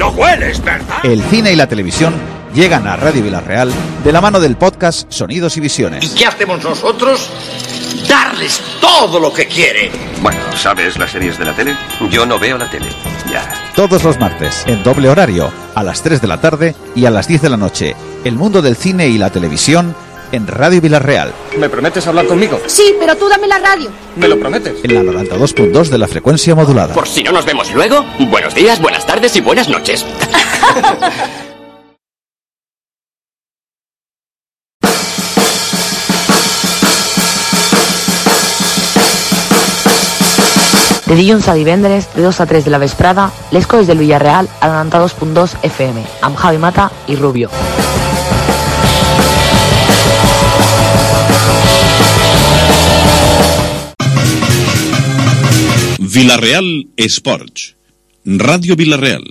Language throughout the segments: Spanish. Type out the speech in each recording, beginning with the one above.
No hueles, ¿verdad? El cine y la televisión llegan a Radio Villarreal de la mano del podcast Sonidos y Visiones. ¿Y qué hacemos nosotros? Darles todo lo que quieren. Bueno, ¿sabes las series de la tele? Yo no veo la tele. Ya. Todos los martes, en doble horario, a las 3 de la tarde y a las 10 de la noche. El mundo del cine y la televisión en Radio Villarreal. ¿Me prometes hablar conmigo? Sí, pero tú dame la radio. ¿Me lo prometes? En la 92.2 de la frecuencia modulada. Por si no nos vemos luego, buenos días, buenas tardes y buenas noches. De dilluns a divendres, de 2 a 3 de la vesprada, les coses del Villarreal a 92.2 FM, amb Javi Mata i Rubio. Villarreal Sports, Radio Villarreal.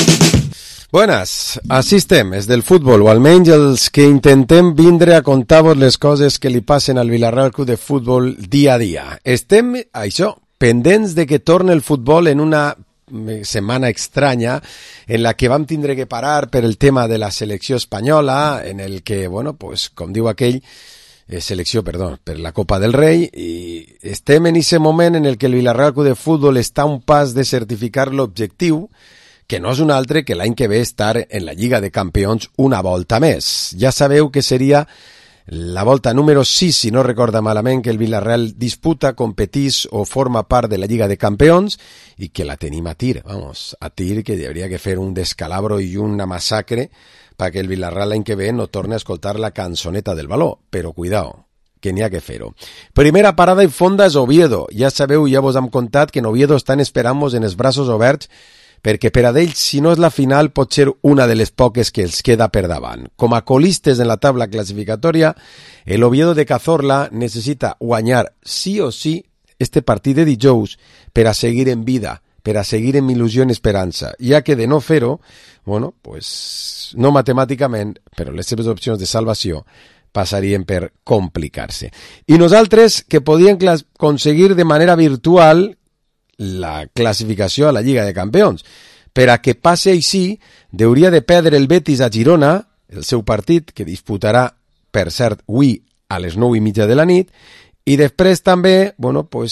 Buenas, així estem, és del futbol, o almenys els que intentem vindre a contar-vos les coses que li passen al Villarreal Club de Futbol dia a dia. Estem, això, pendents de que torni el futbol en una setmana estranya en la que vam tindre que parar per el tema de la selecció espanyola, en el que, bueno, pues, com diu aquell, selecció, perdó, per la Copa del Rei, i estem en aquest moment en el que el Villarreal Club de Futbol està a un pas de certificar l'objectiu, que no és un altre que l'any que ve estar en la Lliga de Campions una volta més. Ja sabeu que seria la volta número 6, si no recorda malament, que el Villarreal disputa, competís o forma part de la Lliga de Campions i que la tenim a tir, vamos, a tir, que hauria que fer un descalabro i una massacre perquè el Villarreal l'any que ve no torni a escoltar la cançoneta del baló, però cuidao, que n'hi ha que fer-ho. Primera parada i fonda és Oviedo. Ja sabeu, ja vos hem contat que en Oviedo estan esperant-vos en els braços oberts perquè per a d'ells, si no és la final, pot ser una de les poques que els queda per davant. Com a colistes en la tabla classificatòria, el Oviedo de Cazorla necessita guanyar sí o sí este partit de dijous per a seguir en vida, per a seguir amb il·lusió i esperança, ja que de no fer-ho, bueno, pues, no matemàticament, però les seves opcions de salvació passarien per complicar-se. I nosaltres, que podíem aconseguir de manera virtual la classificació a la Lliga de Campions. Per a que passe així, hauria de perdre el Betis a Girona, el seu partit, que disputarà, per cert, avui a les 9:30 de la nit, i després també, bueno, pues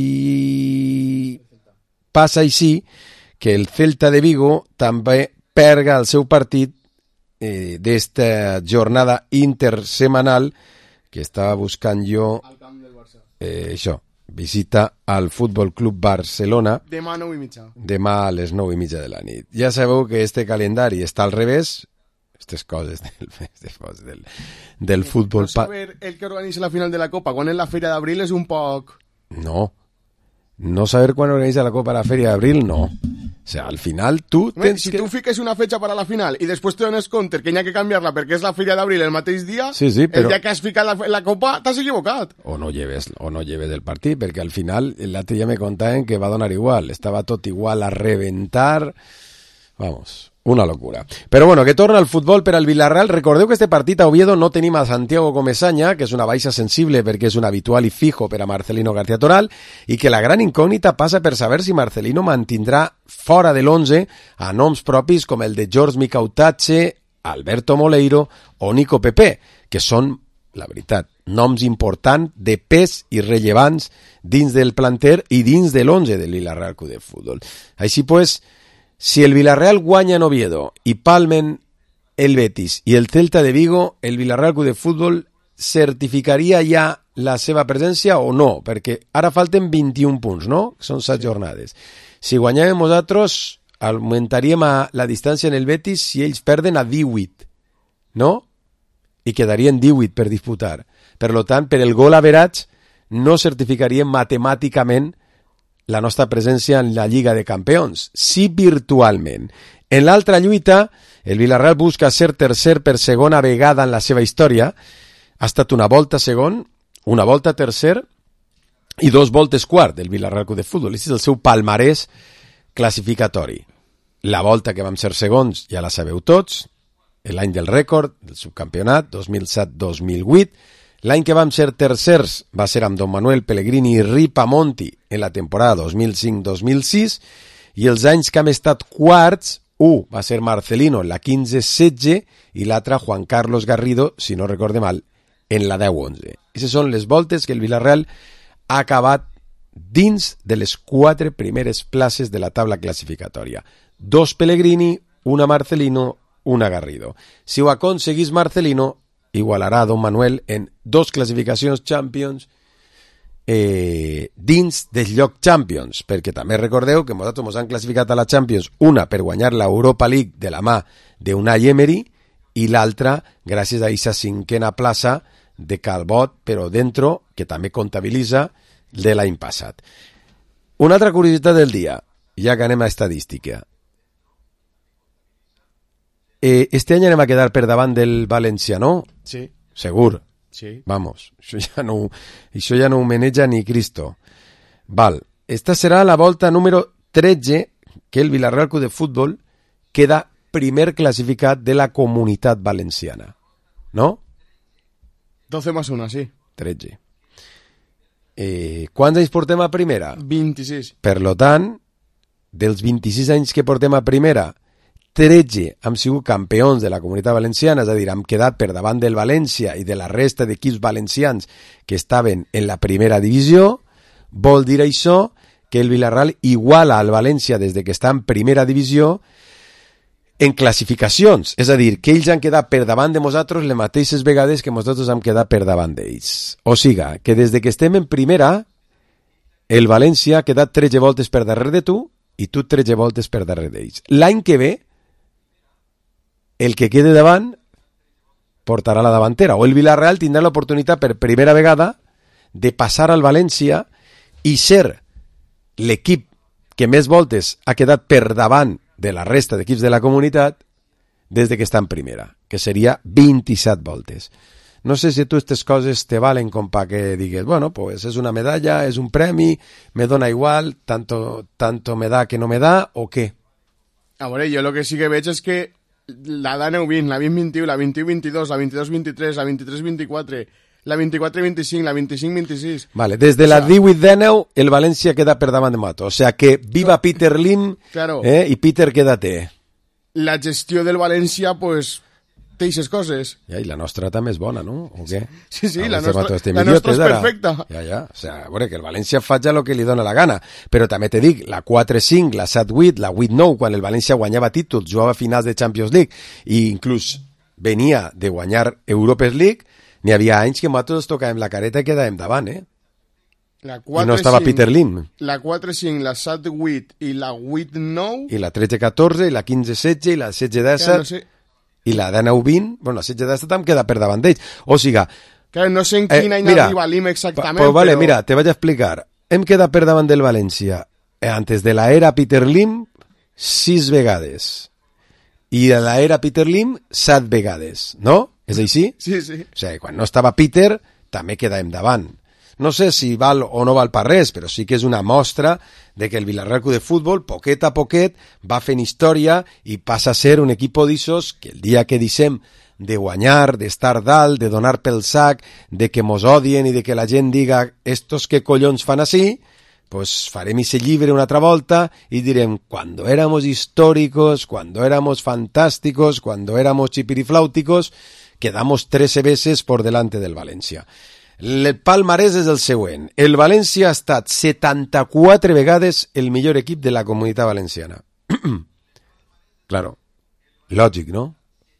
si passa així, que el Celta de Vigo també perga el seu partit d'esta jornada intersemanal que estava buscant jo, això, visita al Futbol Club Barcelona demà a 9:30. Demà a les 9:30 de la nit. Ja sabeu que este calendari està al revés, aquestes coses del futbol. No saber el que organitza la final de la Copa quan és la Fèria d'Abril és un poc... No saber quan organitza la Copa a la Fèria d'Abril, no. O sea, al final tu tens si tu fiques una fecha para la final i després te dones compte que hi ha que canviar-la perquè és la Fèria d'Abril el mateix dia, sí, però... el dia que has ficat la Copa t'has equivocat. O no lleves el partit, perquè al final l'altre dia me contaven que va donar igual, estava tot igual a reventar, vamos, una locura. Però bueno, que torna al futbol per al Villarreal. Recordeu que este partit a Oviedo no tenim a Santiago Comesaña, que és una baixa sensible perquè és un habitual i fijo per a Marcelino García Toral, i que la gran incògnita passa per saber si Marcelino mantindrà fora de l'11 a noms propis com el de George Micautache, Alberto Moleiro o Nico Pepe, que són, la veritat, noms importants de pes i rellevants dins del planter i dins de l'11 del Villarreal Club de Futbol. Així pues, si el Villarreal guanya en Oviedo i palmen el Betis i el Celta de Vigo, el Villarreal Club de Futbol certificaria ja la seva presència o no? Perquè ara falten 21 punts, no? Són 7 jornades. Si guanyem nosaltres, augmentaríem la distància en el Betis si ells perden a 18, no? I quedarien 18 per disputar. Per tant, per el gol average no certificaríem matemàticament la nostra presència en la Lliga de Campions, sí virtualment. En l'altra lluita, el Villarreal busca ser tercer per segona vegada en la seva història. Ha estat una volta segon, una volta tercer i 2 voltes quart del Villarreal Club de Futbol. Aquest és el seu palmarès classificatori. La volta que vam ser segons ja la sabeu tots, l'any del rècord, del subcampionat, 2007-2008. L'any que vam ser tercers va ser amb Don Manuel Pellegrini i Ripamonti en la temporada 2005-2006 i els anys que hem estat quarts, un va ser Marcelino en la 15-16 i l'altre Juan Carlos Garrido, si no recorde mal, en la 10-11. Aquestes són les voltes que el Villarreal ha acabat dins de les 4 primeres places de la taula classificatòria. 2 Pellegrini, una Marcelino, una Garrido. Si ho aconseguís Marcelino, igualarà a Don Manuel en 2 classificacions Champions dins del lloc Champions, perquè també recordeu que nosaltres ens han classificat a la Champions, una per guanyar l'Europa League de la mà d'Unai Emery i l'altra gràcies a aquesta 5a plaça de Calbot, però dentro, que també comptabilitza de l'any passat. Una altra curiositat del dia, ja que anem a estadística. Este any anem a quedar per davant del València, no? Sí. Segur. Sí. Vamos, això ja no ho maneja ni Cristo. Val, esta serà la volta número 13 que el Villarreal Club de Futbol queda primer classificat de la Comunitat Valenciana. ¿No? 12 más 1, sí. 13. Quants anys portem a primera? 26. Per lo tant, dels 26 anys que portem a primera, 13 hem sigut campions de la Comunitat Valenciana, és a dir, hem quedat per davant del València i de la resta d'equips valencians que estaven en la primera divisió. Vol dir això que el Villarreal iguala al València des de que està en primera divisió en classificacions, és a dir, que ells han quedat per davant de nosaltres les mateixes vegades que nosaltres hem quedat per davant d'ells. O siga, que des de que estem en primera, el València ha quedat 13 voltes per darrere de tu i tu 13 voltes per darrere d'ells. L'any que ve, el que quede davant portarà la davantera, o el Villarreal tindrà l'oportunitat per primera vegada de passar al València i ser l'equip que més voltes ha quedat per davant de la resta d'equips de la comunitat des de que està en primera, que seria 27 voltes. No sé si tu aquestes coses te valen com pa que digues, bueno, pues és una medalla, és un premi, me dona igual, tanto me da que no me da, o què? A veure, jo el que sí que veig és que la d'aneu 20, la 20-21, la 21-22, la 22-23, la 23-24, la 24-25, la 25-26... Vale, des de la 18-19 el València queda per davant de Mato. O sea que viva Peter Lim, claro. I Peter quédate. La gestió del València, pues, té aquestes coses. Ja, i la nostra també és bona, no? O què? Sí, La la nostra és ara. perfecta. Ja. O sea, a veure, que el València faig el que li dona la gana. Però també te dic, la 4-5, la 7-8, la 8-9, quan el València guanyava títols, jugava finals de Champions League, i inclús venia de guanyar Europa League, n'hi havia anys que nosaltres tocàvem la careta i quedàvem davant, La 4, I no estava 5, Peter Lim. La 4-5, la 7-8 i la 8-9... I la 13-14, i la 15-16, i la 16-17... No sé. I la 19-20, bueno, la 16-17 em queda per davant d'ells. O sigui... Claro, no sé en quin any arriba l'IM exactament, pues vale, però... mira, te vaig a explicar. Hem quedat per davant del València antes de la era Peter Lim 6 vegades. I de la era Peter Lim 7 vegades, no? És així? Sí, sí. O sigui, quan no estava Peter, també quedàvem davant. No sé si val o no val per res, però sí que és una mostra de que el Villarreal Club de Futbol, poquet a poquet, va fent història i passa a ser un equip d'ixos que el dia que deixem de guanyar, d'estar dalt, de donar pel sac, de que mos odien i de que la gent diga estos que collons fan així, pues farem ese llibre una altra volta y direm, cuando éramos históricos, cuando éramos fantásticos, cuando éramos chipirifláuticos, quedamos 13 veces por delante del València. El palmarès és el següent. El València ha estat 74 vegades el millor equip de la Comunitat Valenciana. Claro, lògic, no?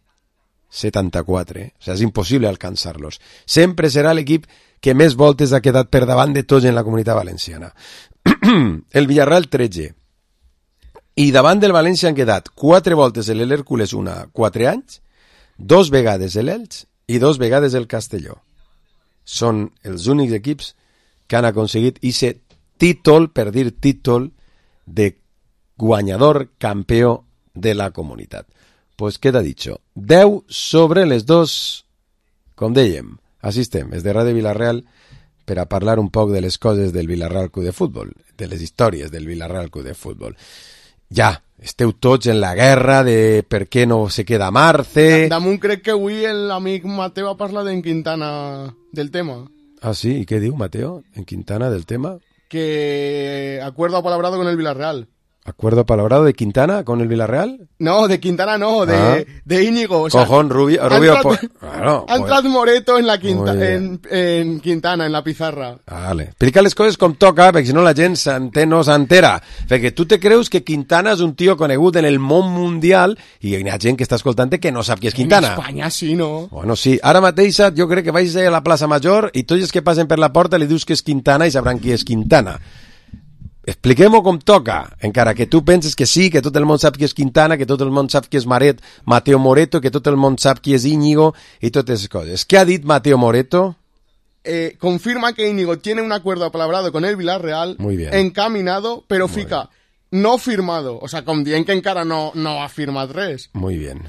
74, O sea, és impossible alcançar-los. Sempre serà l'equip que més voltes ha quedat per davant de tots en la Comunitat Valenciana. El Villarreal 13. I davant del València han quedat 4 voltes l'Hèrcules 4 anys, 2 vegades l'Elx i 2 vegades el Castelló. Són els únics equips que han aconseguit ese títol, per dir títol, de guanyador campió de la comunitat. Pues queda dicho. 10 sobre les 2, com dèiem. Així estem, des de Ràdio Villarreal, per a parlar un poc de les coses del Villarreal Club de Futbol, de les històries del Villarreal Club de Futbol. Ja, esteu tots en la guerra de per què no se queda Marce... Damunt crec que avui l'amic Mateo ha parlat en Quintana del tema. Ah, sí? I què diu Mateo en Quintana del tema? Que acuerdo apalabrado con el Villarreal. ¿Acuerdo palabrado de Quintana con el Villarreal? No, de Quintana no, de Íñigo. O sea, Cojón, Rubio claro, ha entrat Moreto en Quintana, en la pizarra. Vale. Explica les coses com toca, perquè si no la gent no s'entera. Perquè tu te creus que Quintana és un tio conegut en el món mundial i hi ha gent que està escoltant que no sap qui és Quintana. En Espanya sí, no? Bueno, sí. Ara mateix jo crec que vaig a la plaça Major i tots els que passen per la porta li dius que és Quintana i sabran qui és Quintana. Expliquem-ho com toca, encara que tu penses que sí, que tot el món sap qui és Quintana, que tot el món sap qui és Mateo Moreto, que tot el món sap qui és Íñigo y todas esas cosas. ¿Qué ha dit Mateo Moreto? Confirma que Íñigo tiene un acuerdo apalabrado con el Villarreal, muy bien, encaminado, pero fica no firmado. O sea, com dient que encara no ha firmat res. Muy bien.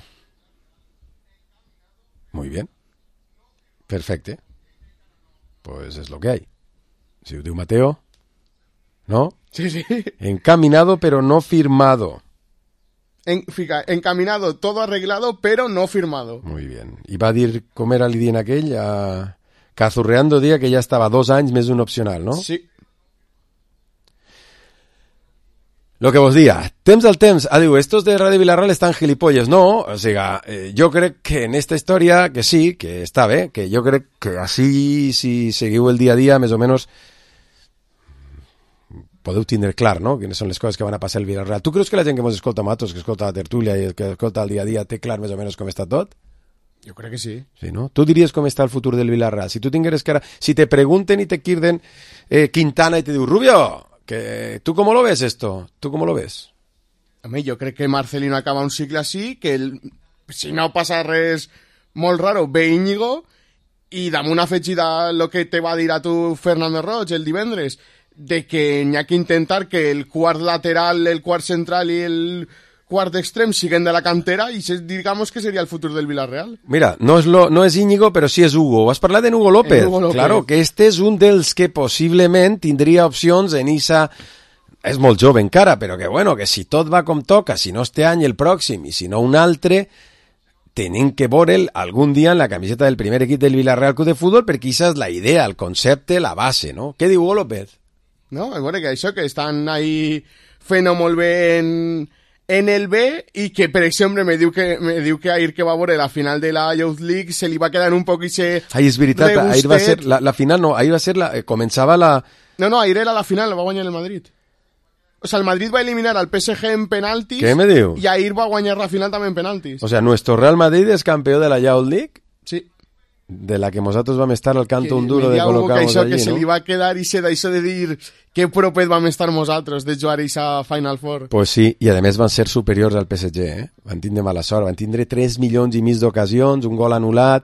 Muy bien. Perfecte. Pues es lo que hay. Si ho diu Mateo, ¿no? Sí. Encaminado pero no firmado. Fica, encaminado, todo arreglado, pero no firmado. Muy bien. I va dir com era l'idea en aquell? Cazurreando dia que ja estava 2 anys més d'un opcional, no? Sí. Lo que vos dia, temps al temps, diu, estos de Radio Villarreal estan gilipolles, no, o siga, jo crec que en esta història, que sí, que està bé, que jo crec que així, si seguiu el dia a dia, més o menys, podeu tindre clar, no?, quines són les coses que van a passar al Villarreal. Tu creus que la gent que ens escolta a Matos, que escolta la tertúlia i que escolta el dia a dia, té clar més o menys com està tot? Jo crec que sí. Sí, no? Tu diries com està el futur del Villarreal. Si tu tingueres que ara... Si te pregunten i te quirden Quintana i te diu, Rubio, que ¿tú cómo lo ves esto? ¿Tú cómo lo ves? Home, jo crec que Marcelino acaba un cicle així, que si no passa res molt raro, ve Íñigo i damunt afegida lo que te va dir a tu Fernando Roig el divendres, de que n'hi ha que intentar que el quart lateral, el quart central i el quart extrem siguen de la cantera i digamos que seria el futur del Villarreal. Mira, no és Íñigo, però sí és Hugo. Vas parlar de Hugo López. Claro, que este és un dels que possiblement tindria opcions en Issa. És molt jove encara, però que bueno, que si tot va com toca, si no este any el pròxim i si no un altre, tenim que veure'l algun dia en la camiseta del primer equip del Villarreal Club de Futbol, perquè això és la idea, el concepte, la base, no? Què diu Hugo López? No, a veure, que això, que estan ahí fent-ho molt bé en el B i que, per exemple, me diu que ahir que va veure la final de la Youth League se li va quedar un poc ixe Ai, és veritat, ahir va ser la final, no, ahir va ser començava la... No, ahir era la final, la va guanyar el Madrid. O sea, el Madrid va eliminar al PSG en penaltis. Què me diu? I ahir va guanyar la final també en penaltis. O sea, nuestro Real Madrid és campió de la Youth League? Sí. De la que nosaltres vam estar al canto un duro de col·locar-nos allí, que no? se li va quedar d'això de dir que propet vam estar nosaltres de jugar a Final Four. Pues sí, i a més van ser superiors al PSG, Van tindre mala sort, van tindre 3 milions i mig d'ocasions, un gol anul·lat...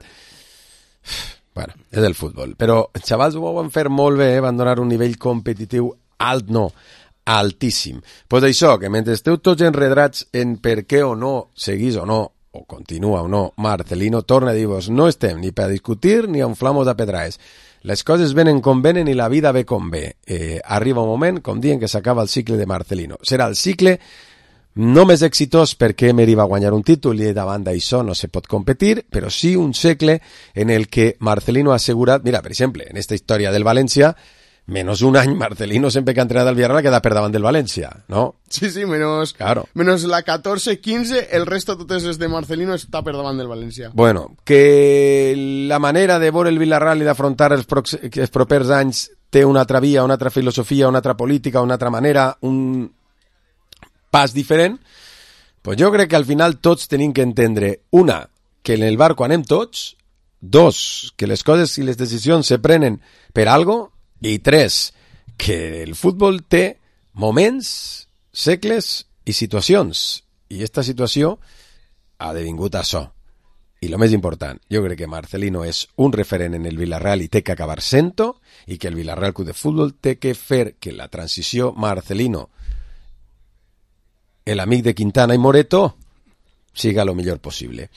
Bueno, és el futbol. Però els xavals ho van fer molt bé, van donar un nivell competitiu alt, no, altíssim. Pues això, que mentre esteu tots enredrats en per què o no seguís o no, o continua o no, Marcelino, torna a dir-vos, no estem ni per a discutir ni a inflar-nos a pedraes. Les coses venen com venen i la vida ve com ve. Arriba un moment, com diuen, que s'acaba el cicle de Marcelino. Serà el cicle no més exitós perquè Emery va guanyar un títol i davant d'això no se pot competir, però sí un segle en el que Marcelino ha assegurat... Mira, per exemple, en esta història del València, menos un any Marcelino sempre que ha entrenat al Villarreal queda per davant del València, ¿no? Sí, menos la 14-15, el resto totes les de Marcelino està per davant del València. Bueno, que la manera de veure el Villarreal i d'afrontar els propers anys té una altra via, una altra filosofia, una altra política, una altra manera, un pas diferent, pues jo crec que al final tots tenim que entendre, una, que en el barco anem tots, dos, que les coses i les decisions se prenen per algo, i 3, que el futbol té moments, segles i situacions. I esta situació ha devingut això. I el més important, jo crec que Marcelino és un referent en el Villarreal i té que acabar sent-ho, i que el Villarreal Club de Futbol té que fer que la transició Marcelino, el amic de Quintana i Moreto, siga lo millor possible.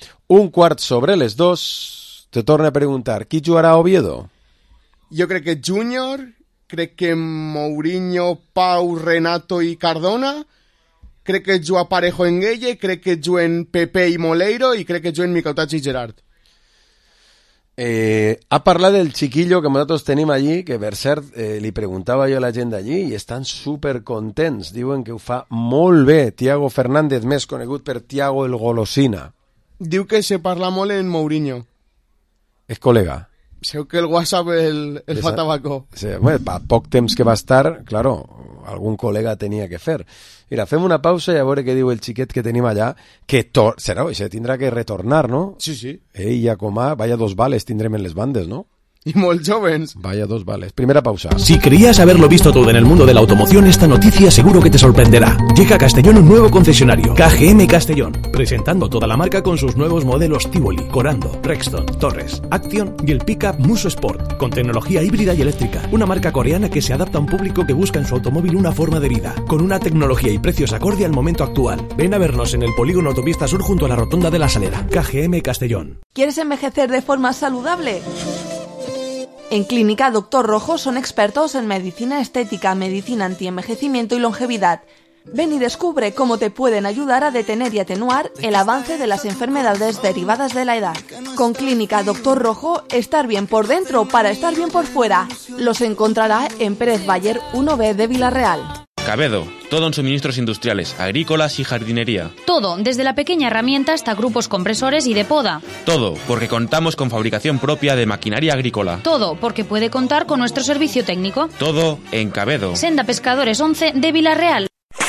2:15, te torno a preguntar, qui jugarà a Oviedo? Jo crec que Júnior, crec que Mourinho, Pau, Renato i Cardona, crec que juga Parejo en Gueye, crec que juguen Pepe i Moleiro i crec que juguen Micautats i Gerard. Ha parlat del chiquillo que nosaltres tenim allí, que per cert li preguntava jo a la gent d'allí i estan supercontents, diuen que ho fa molt bé. Thiago Fernández, més conegut per Thiago el Golosina. Diu que se parla molt en Mourinho. És col·lega. Seu que el WhatsApp el fa tabaco. Sí, bueno, pa poc temps que va estar, claro, algun col·lega tenia que fer. Mira, fem una pausa i a veure què diu el xiquet que tenim allà, que serà, això tindrà que retornar, no? Sí, sí. Ell ja com a, vaya 2 vales tindrem en les bandes, no? Y molt jóvenes. Vaya 2 vales. Primera pausa. Si creías haberlo visto todo en el mundo de la automoción, esta noticia seguro que te sorprenderá. Llega a Castellón un nuevo concesionario, KGM Castellón, presentando toda la marca con sus nuevos modelos Tivoli, Corando, Rexton, Torres, Action y el pickup Muso Sport, con tecnología híbrida y eléctrica. Una marca coreana que se adapta a un público que busca en su automóvil una forma de vida, con una tecnología y precios acorde al momento actual. Ven a vernos en el polígono Autopista Sur junto a la Rotonda de la Salera. KGM Castellón. ¿Quieres envejecer de forma saludable? En Clínica Doctor Rojo son expertos en medicina estética, medicina antienvejecimiento y longevidad. Ven y descubre cómo te pueden ayudar a detener y atenuar el avance de las enfermedades derivadas de la edad. Con Clínica Doctor Rojo, estar bien por dentro para estar bien por fuera. Los encontrará en Pérez Bayer 1B de Villarreal. Cabedo, todo en suministros industriales, agrícolas y jardinería. Todo, desde la pequeña herramienta hasta grupos compresores y de poda. Todo, porque contamos con fabricación propia de maquinaria agrícola. Todo, porque puede contar con nuestro servicio técnico. Todo en Cabedo. Senda Pescadores 11 de Villarreal.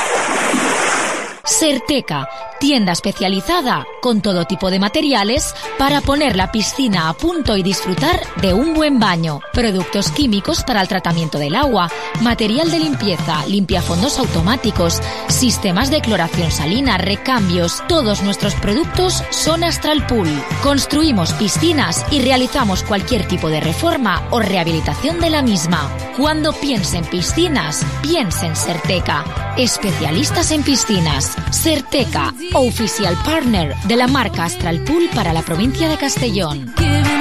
Serteca, tienda especializada con todo tipo de materiales para poner la piscina a punto y disfrutar de un buen baño. Productos químicos para el tratamiento del agua, material de limpieza, limpiafondos automáticos, sistemas de cloración salina, recambios. Todos nuestros productos son Astral Pool. Construimos piscinas y realizamos cualquier tipo de reforma o rehabilitación de la misma. Cuando piense en piscinas, piense en Serteca. Especialistas en piscinas. Serteca, oficial partner de la marca Astral Pool para la provincia de Castellón.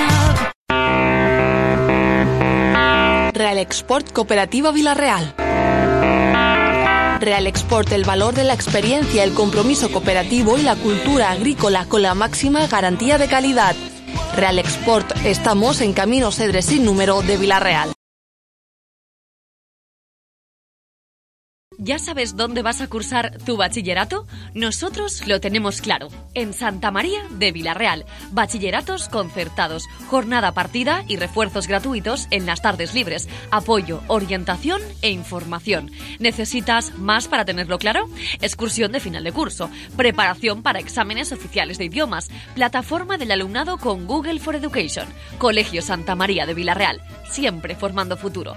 Real Export Cooperativa Villarreal. Real Export, el valor de la experiencia, el compromiso cooperativo y la cultura agrícola con la máxima garantía de calidad. Real Export, estamos en Camino Cedres sin número de Villarreal. ¿Ya sabes dónde vas a cursar tu bachillerato? Nosotros lo tenemos claro. En Santa María de Villarreal. Bachilleratos concertados, jornada partida y refuerzos gratuitos en las tardes libres. Apoyo, orientación e información. ¿Necesitas más para tenerlo claro? Excursión de final de curso. Preparación para exámenes oficiales de idiomas. Plataforma del alumnado con Google for Education. Colegio Santa María de Villarreal. Siempre formando futuro.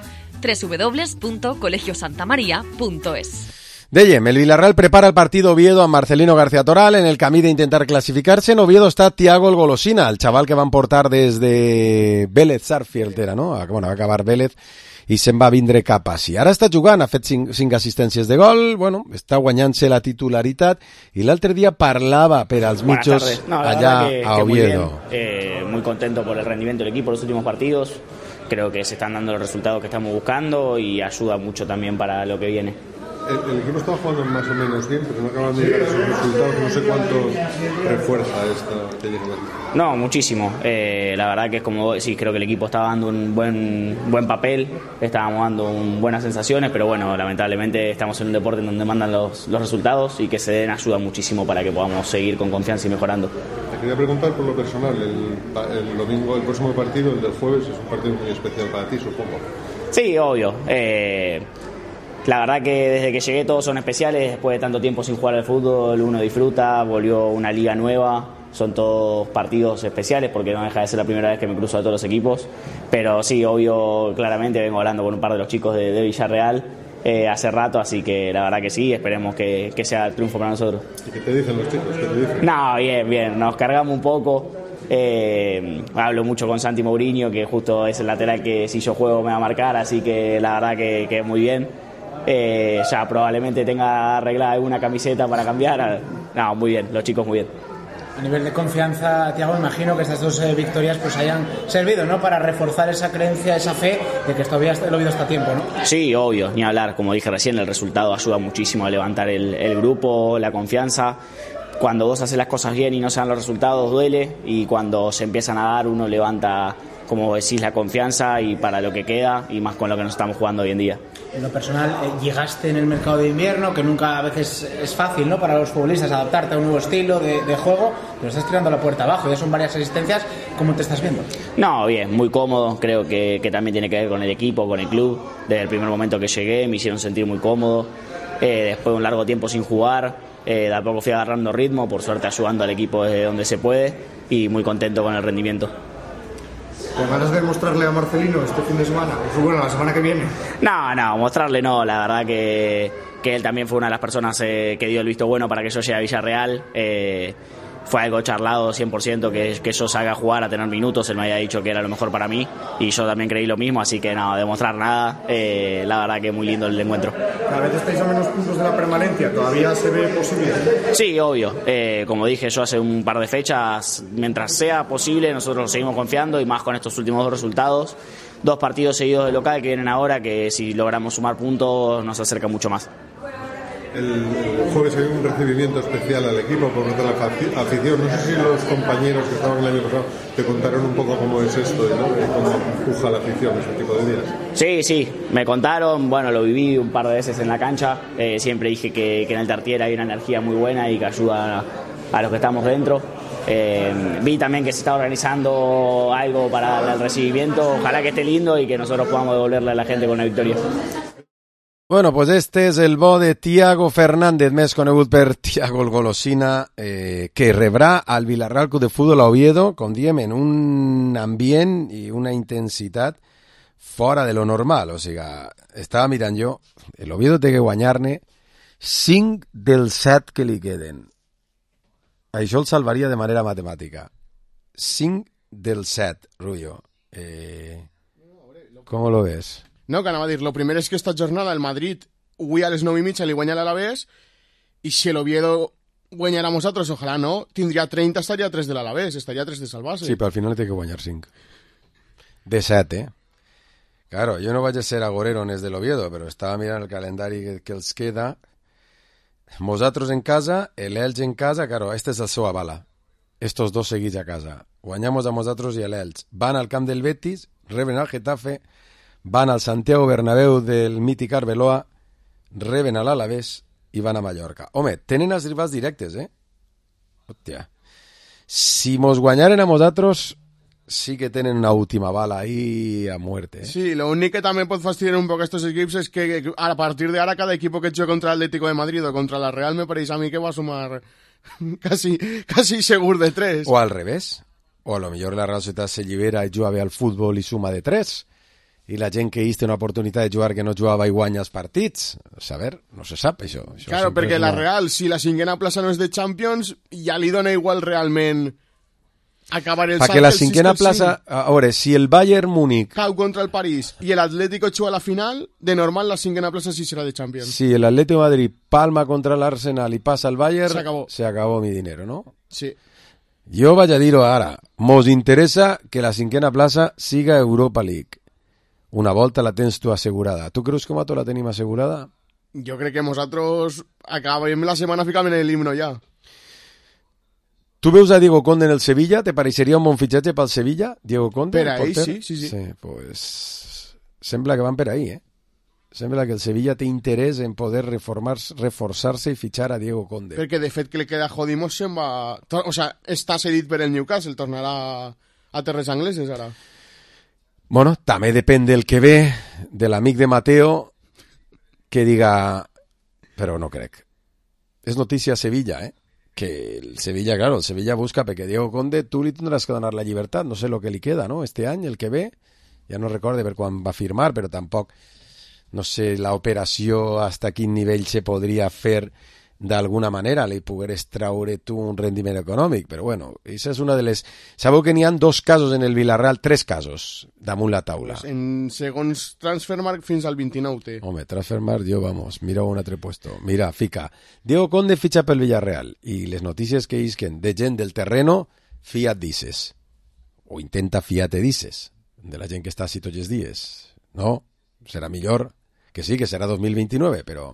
www.colegiosantamaria.es. Dèiem, el Villarreal prepara el partido Oviedo amb Marcelino García Toral en el camí d'intentar classificar-se. En Oviedo està Thiago el Golosina, el xaval que van portar des de Vélez Sarsfield, era, no? Bueno, va acabar Vélez i se'n va vindre cap així. Ara està jugant, ha fet 5 assistències de gol, bueno, està guanyant-se la titularitat i l'altre dia parlava per als mitjos allà a Oviedo. Muy contento por el rendimiento del equipo en los últimos partidos. Creo que se están dando los resultados que estamos buscando y ayuda mucho también para lo que viene. El equipo está jugando más o menos bien, pero no acaban de llegar a esos resultados. No sé cuánto refuerza esto que llega aquí. No, muchísimo. La verdad que es como sí, creo que el equipo estaba dando un buen papel, estábamos dando buenas sensaciones, pero bueno, lamentablemente estamos en un deporte en donde mandan los resultados y que se den ayuda muchísimo para que podamos seguir con confianza y mejorando. Te quería preguntar por lo personal, el domingo, el próximo partido, el del jueves, es un partido muy especial para ti, supongo. Sí, obvio. La verdad que desde que llegué todos son especiales, después de tanto tiempo sin jugar al fútbol uno disfruta, volvió una liga nueva, son todos partidos especiales porque no deja de ser la primera vez que me cruzo a todos los equipos, pero sí, obvio, claramente vengo hablando con un par de los chicos de Villarreal hace rato, así que la verdad que sí, esperemos que sea el triunfo para nosotros. ¿Y qué te dicen los chicos? ¿Qué te dicen? No, bien, nos cargamos un poco. Hablo mucho con Santi Mourinho, que justo es el lateral que si yo juego me va a marcar, así que la verdad que muy bien. Ya probablemente tenga arreglada alguna camiseta para cambiar. No, muy bien, los chicos muy bien. A nivel de confianza, Thiago, imagino que estas 2 victorias pues hayan servido, ¿no?, para reforzar esa creencia, esa fe de que todavía el Oviedo está a tiempo, ¿no? Sí, obvio, ni hablar, como dije recién, el resultado ayuda muchísimo a levantar el grupo, la confianza. cuando vos haces las cosas bien y no se dan los resultados duele, y cuando se empiezan a dar uno levanta, como decís, la confianza y para lo que queda, y más con lo que nos estamos jugando hoy en día. En lo personal, llegaste en el mercado de invierno, que nunca a veces es fácil, ¿no?, para los futbolistas adaptarte a un nuevo estilo de juego, pero estás tirando la puerta abajo, ya son varias asistencias. ¿Cómo te estás viendo? No, bien, muy cómodo, creo que también tiene que ver con el equipo, con el club. Desde el primer momento que llegué me hicieron sentir muy cómodo, después de un largo tiempo sin jugar, de a poco fui agarrando ritmo, por suerte ayudando al equipo desde donde se puede, y muy contento con el rendimiento. ¿Con ganas de mostrarle a Marcelino este fin de semana? Pues bueno, la semana que viene. No, mostrarle no, la verdad que él también fue una de las personas que dio el visto bueno para que yo llegue a Villarreal. Fue algo charlado 100%, que yo salga a jugar, a tener minutos. Él me había dicho que era lo mejor para mí y yo también creí lo mismo, así que no, demostrar nada. La verdad que muy lindo el encuentro. Cada vez estáis a menos puntos de la permanencia, ¿todavía se ve posible? Sí, obvio. Como dije yo hace un par de fechas, mientras sea posible nosotros seguimos confiando, y más con estos últimos 2 resultados. 2 partidos seguidos de local que vienen ahora, que si logramos sumar puntos nos acerca mucho más. El jueves hay un recibimiento especial al equipo por parte de la afición. No sé si los compañeros que estaban el año pasado te contaron un poco cómo es esto, ¿no? Cómo empuja la afición este tipo de días. Sí, me contaron, bueno, lo viví un par de veces en la cancha. Siempre dije que en el Tartiere hay una energía muy buena y que ayuda a los que estamos dentro. Vi también que se está organizando algo para el recibimiento. Ojalá que esté lindo y que nosotros podamos devolverle a la gente con la victoria. Bueno, pues este és el bo de Tiago Fernández, més conegut per Tiago el Golosina, que rebrà al Villarreal Club de Fútbol a Oviedo, com diem, en un ambient i una intensitat fora de lo normal. O sigui, estava mirant jo, l'Oviedo té que guanyar-ne 5 dels 7 que li queden. Això el salvaria de manera matemàtica. 5 dels 7, Rullo. ¿Cómo lo ves? No, que anava a dir, lo primer és que esta jornada el Madrid avui a les 9:30 li guanya l'Alavés, i si el Oviedo guanyarà a nosaltres, ojalà no, tindria 30, estaria a 3 de l'Alavés, estaria a 3 de salvar-se. Sí, però al final té que guanyar 5. De 7, Claro, jo no vaig a ser agorero des de l'Oviedo, però estava mirant el calendari que els queda. Nosaltres en casa, l'Elx en casa, claro, este és el seu avala. Estos 2 seguits a casa. Guanyamos a nosaltres i l'Elx. Van al camp del Betis, reben al Getafe, van al Santiago Bernabéu del mític Arbeloa, reben a l'Alavés i van a Mallorca. Home, tenen els rivals directes, Hòstia. Si mos guanyaren a nosaltres, sí que tenen una última bala ahí a muerte. Sí, lo único que también puede fastidiar un poco a estos equipos es que a partir de ahora cada equipo que juegue contra el Atlético de Madrid o contra la Real me parece a mí que va a sumar casi seguro de 3. O al revés. O a lo millor la Real Societat se llibera i juga bé al futbol i suma de 3. I la gent que té una oportunitat de jugar que no jugava i guanya els partits. A ver, no se sap això. Claro, perquè la Real, si la 5ª plaça no és de Champions, ja li dona igual realment acabar el salto. Perquè la 5ª plaça, a veure, si el Bayern Múnich cau contra el París i l'Atlético juga a la final, de normal la 5ª plaça sí serà de Champions. Si el Atlético de Madrid palma contra l'Arsenal i passa al Bayern, se acabó mi dinero, ¿no? Sí. Jo vaig a dir-ho ara. Mos interessa que la 5ª plaça siga Europa League. Una volta la tens tu assegurada. Tu creus que nosaltres la tenim assegurada? Jo crec que nosaltres acabem la setmana ficant en l'himno ja. Tu veus a Diego Conde en el Sevilla? Te pareixeria un bon fitxatge pel Sevilla? Diego Conde? Per ahí, sí. Sí, pues sembla que van per ahí, Sembla que el Sevilla té interès en poder reforçar-se i fitxar a Diego Conde. Perquè de fet que li queda Jodimos se'n va... O sea, està cedit per el Newcastle, tornarà a terres angleses ara. Bueno, també depèn del que ve, de l'amic de Mateo, que diga... Però no crec. És notícia a Sevilla, Que el Sevilla, claro, el Sevilla busca, perquè Diego Conde, tu li tindràs que donar la llibertat, no sé lo que li queda, ¿no? Este any, el que ve, ja no recorde per quan va firmar, però tampoc, no sé, la operació hasta quin nivell se podria fer d'alguna manera, li pogueres traure tu un rendiment econòmic, però bueno, això és una de les... Sabeu que n'hi ha 2 casos en el Villarreal, 3 casos damunt la taula. Pues en segons Transfermarkt fins al 29 té. Home, Transfermarkt, jo, vamos, mira un altre puesto. Mira, fica, Diego Conde fitxa pel Villarreal, i les notícies que isquen de gent del terreno, fiat dices, o intenta fiat dices, de la gent que està així tots els dies. No, serà millor, que sí, que serà 2029, però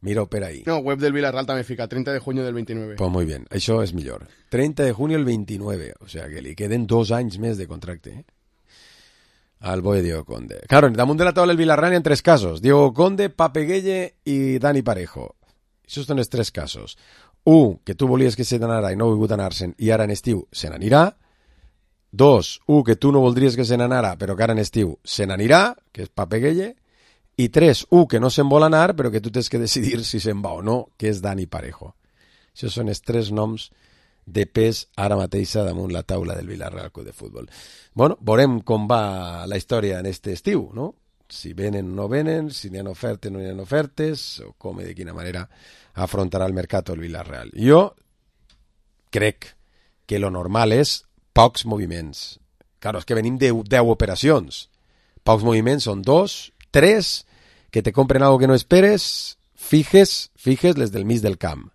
Mira per ahí. No, web del Villarreal també fica 30 de junio del 29. Pues muy bien, això és millor. 30 de junio del 29, o sea que li queden 2 anys més de contracte, al boi Diego Conde. Claro, damunt de la taula del Villarreal hi ha 3 casos. Diego Conde, Pape Gueye i Dani Parejo. Això són els 3 casos. 1, que tu volies que se n'anara i no ha volgut anar-se'n i ara en estiu se n'anirà. 2, 1, que tu no voldries que se n'anara però que ara en estiu se n'anirà, que és Pape Gueye. I 3, 1, que no se'n vol anar però que tu tens que decidir si se'n va o no, que és Dani Parejo. Això són els 3 noms de pes ara mateixa damunt la taula del Villarreal Club de Futbol. Bueno, veurem com va la història en este estiu, no? Si venen o no venen, si n'hi ha ofertes o no n'hi ha ofertes, o com i de quina manera afrontarà el mercat el Villarreal. Jo crec que lo normal és pocs moviments. Claro, és que venim de 10 operacions. Pocs moviments són 2, 3, que te compren algo que no esperes, fijes les del mig del camp.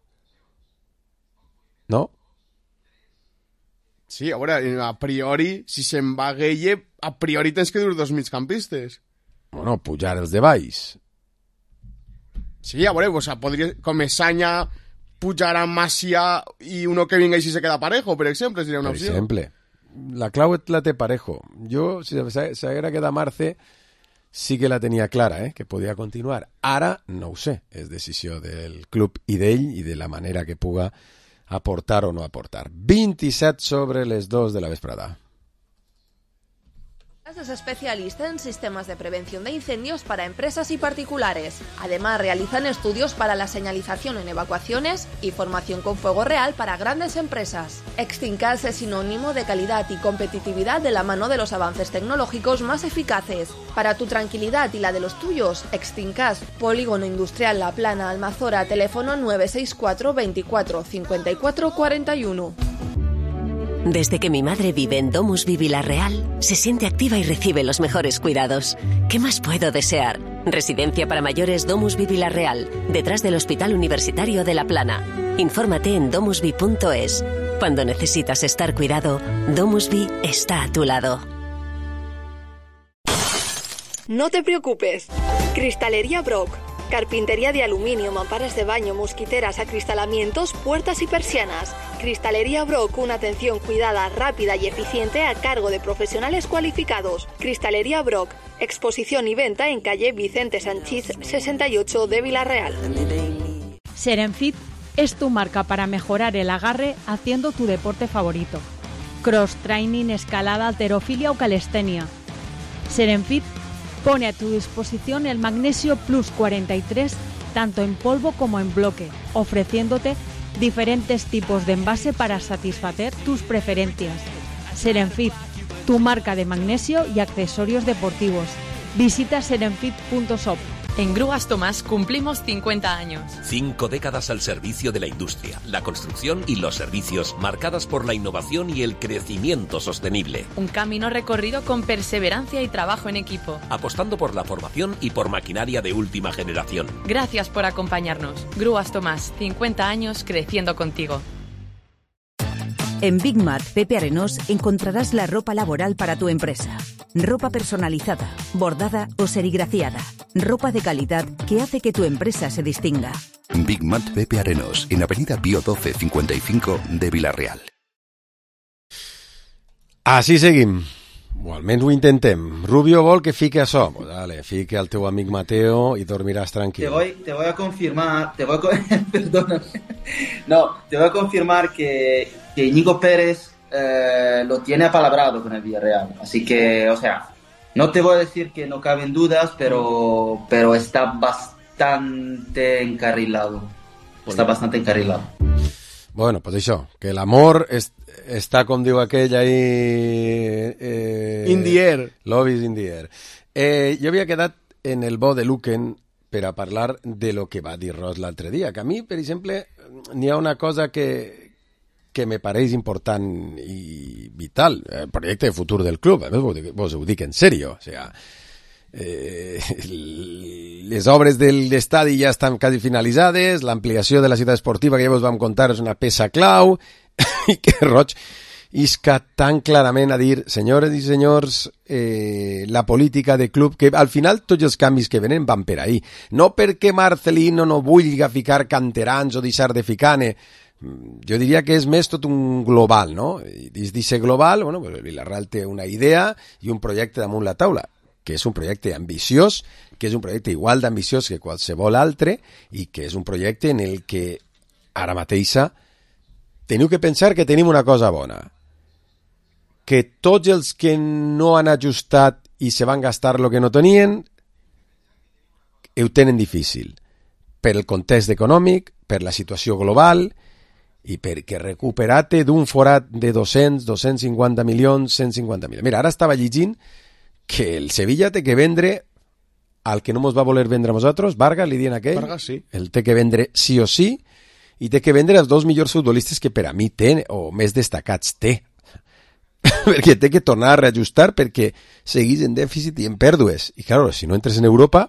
No? Sí, a veure, a priori, si se'n va Gueye, a priori tens que dur 2 migcampistes. Bueno, pujar els de baix. Sí, a veure, o sea, podria, com Esanya, pujar a Masia i uno que vinga i si se queda Parejo, per exemple, seria una opció. Per exemple. La clau la té Parejo. Jo, si s'haguera quedat Marce, sí que la tenia clara, que podia continuar. Ara, no ho sé. És decisió del club i d'ell i de la manera que puga aportar o no aportar. 27 sobre les 2 de la vesprada. Es especialista en sistemas de prevención de incendios para empresas y particulares. Además, realizan estudios para la señalización en evacuaciones y formación con fuego real para grandes empresas. Extincas es sinónimo de calidad y competitividad de la mano de los avances tecnológicos más eficaces. Para tu tranquilidad y la de los tuyos, Extincas, Polígono Industrial La Plana, Almazora, teléfono 964 24 54 41. Desde que mi madre vive en Domusvi Villarreal, se siente activa y recibe los mejores cuidados. ¿Qué más puedo desear? Residencia para mayores Domusvi Villarreal, detrás del Hospital Universitario de La Plana. Infórmate en domusvi.es. Cuando necesitas estar cuidado, Domusvi está a tu lado. No te preocupes. Cristalería Brock. Carpintería de aluminio, mamparas de baño, mosquiteras, acristalamientos, puertas y persianas. Cristalería Brock, una atención cuidada, rápida y eficiente a cargo de profesionales cualificados. Cristalería Brock, exposición y venta en calle Vicente Sanchís 68 de Villarreal. Serenfit es tu marca para mejorar el agarre haciendo tu deporte favorito. Cross training, escalada, halterofilia o calistenia. Serenfit pone a tu disposición el Magnesio Plus 43, tanto en polvo como en bloque, ofreciéndote diferentes tipos de envase para satisfacer tus preferencias. Serenfit, tu marca de magnesio y accesorios deportivos. Visita serenfit.shop. En Grúas Tomás cumplimos 50 años. 5 décadas al servicio de la industria, la construcción y los servicios, marcadas por la innovación y el crecimiento sostenible. Un camino recorrido con perseverancia y trabajo en equipo. Apostando por la formación y por maquinaria de última generación. Gracias por acompañarnos. Grúas Tomás, 50 años creciendo contigo. En Big Mat Pepe Arenós encontrarás la ropa laboral para tu empresa. Ropa personalizada, bordada o serigrafiada. Ropa de calidad que hace que tu empresa se distinga. Big Mat Pepe Arenós, en Avenida Pío 12 55 de Villarreal. Així seguim. O almenys ho intentem. Rubio vol que fique això. Pues dale, fique al teu amic Mateo y dormiràs tranquil. Te voy a confirmar, perdóname. No, te voy a confirmar que Íñigo Pérez lo tiene apalabrado con el Villarreal. Así que, o sea, no te voy a decir que no caben dudas, pero está bastante encarrilado. Está bastante encarrilado. Bueno, pues això, que l'amor està, com diu aquell ahí... in the air. Love is in the air. Jo havia quedat en el bo de Luquen per a parlar de lo que va dir Ross l'altre dia, que a mi, per exemple, n'hi ha una cosa que me pareix important i vital, el projecte de futur del club, a més vos ho dic en serio, o sea, les obres de l'estadi ja estan quasi finalitzades, l'ampliació de la ciutat esportiva que ja vos vam contar és una peça clau, i que Roig isca tan clarament a dir, senyores i senyors, la política de club, que al final tots els canvis que venen van per ahí. No perquè Marcelino no vulga ficar canterans o deixar de ficar-ne, jo diria que és més tot un global, no? I dins d'aquest global, bueno, pues el Villarreal té una idea i un projecte damunt la taula, que és un projecte ambiciós, que és un projecte igual d'ambiciós que qualsevol altre i que és un projecte en el que ara mateixa teniu que pensar que tenim una cosa bona, que tots els que no han ajustat i se van gastar el que no tenien ho tenen difícil per el context econòmic, per la situació global i perquè recuperar-te d'un forat de 200, 250 milions, 150 milions. Mira, ara estava llegint que el Sevilla té que vendre al que no mos va voler vendre a nosaltres, Vargas, li diuen aquell, Vargas, sí. El té que vendre sí o sí, i té que vendre els 2 millors futbolistes que per a mi té, o més destacats té. Perquè té que tornar a reajustar perquè seguís en dèficit i en pèrdues. I claro, si no entres en Europa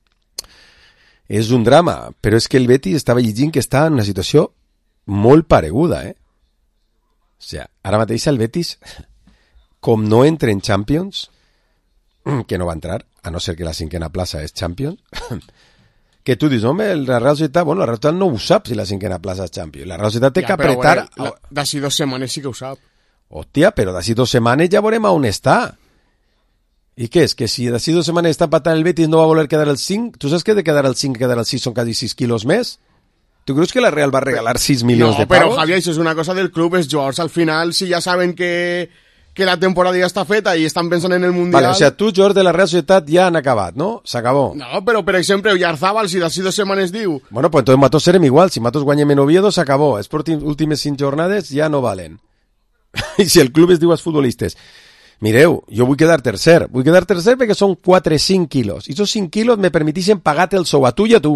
és un drama, però és que el Betis estava llegint que està en una situació molt pareguda, O sigui, ara mateix el Betis, com no entra en Champions, que no va entrar, a no ser que la 5ª plaça és Champions, que tu dius, home, la Real Societat, bueno, la Real Societat no ho sap si la 5ª plaça és Champions. La Real Societat té que apretar... Bueno, d'ací 2 setmanes sí que ho sap. Hòstia, però d'ací 2 setmanes ja veurem on està. I què és? Que si d'ací 2 setmanes està patant el Betis no va voler quedar el 5? Tu saps que de quedar el 5 quedar el 6 són quasi 6 quilos més? Tu creus que la Real va regalar 6 milions de pavos? No, però Javier, això és una cosa del club, els jugadors al final, si ja saben que la temporada ja està feta i estan pensant en el Mundial... Vale, o sea, tu, jugadors de la Real Societat, ja han acabat, ¿no? S'acabó. No, però, per exemple, Oyarzábal, si d'ací 2 setmanes diu... Bueno, pues entonces Matos serem igual. Si Matos guanyem en Oviedo, s'acabó. Els últimes 5 jornades ja no valen. I si el club es diu als futbolistes, mireu, jo vull quedar tercer perquè són 4-5 quilos. I esos 5 quilos me permetixen pagar-te el sou a tu i a tu.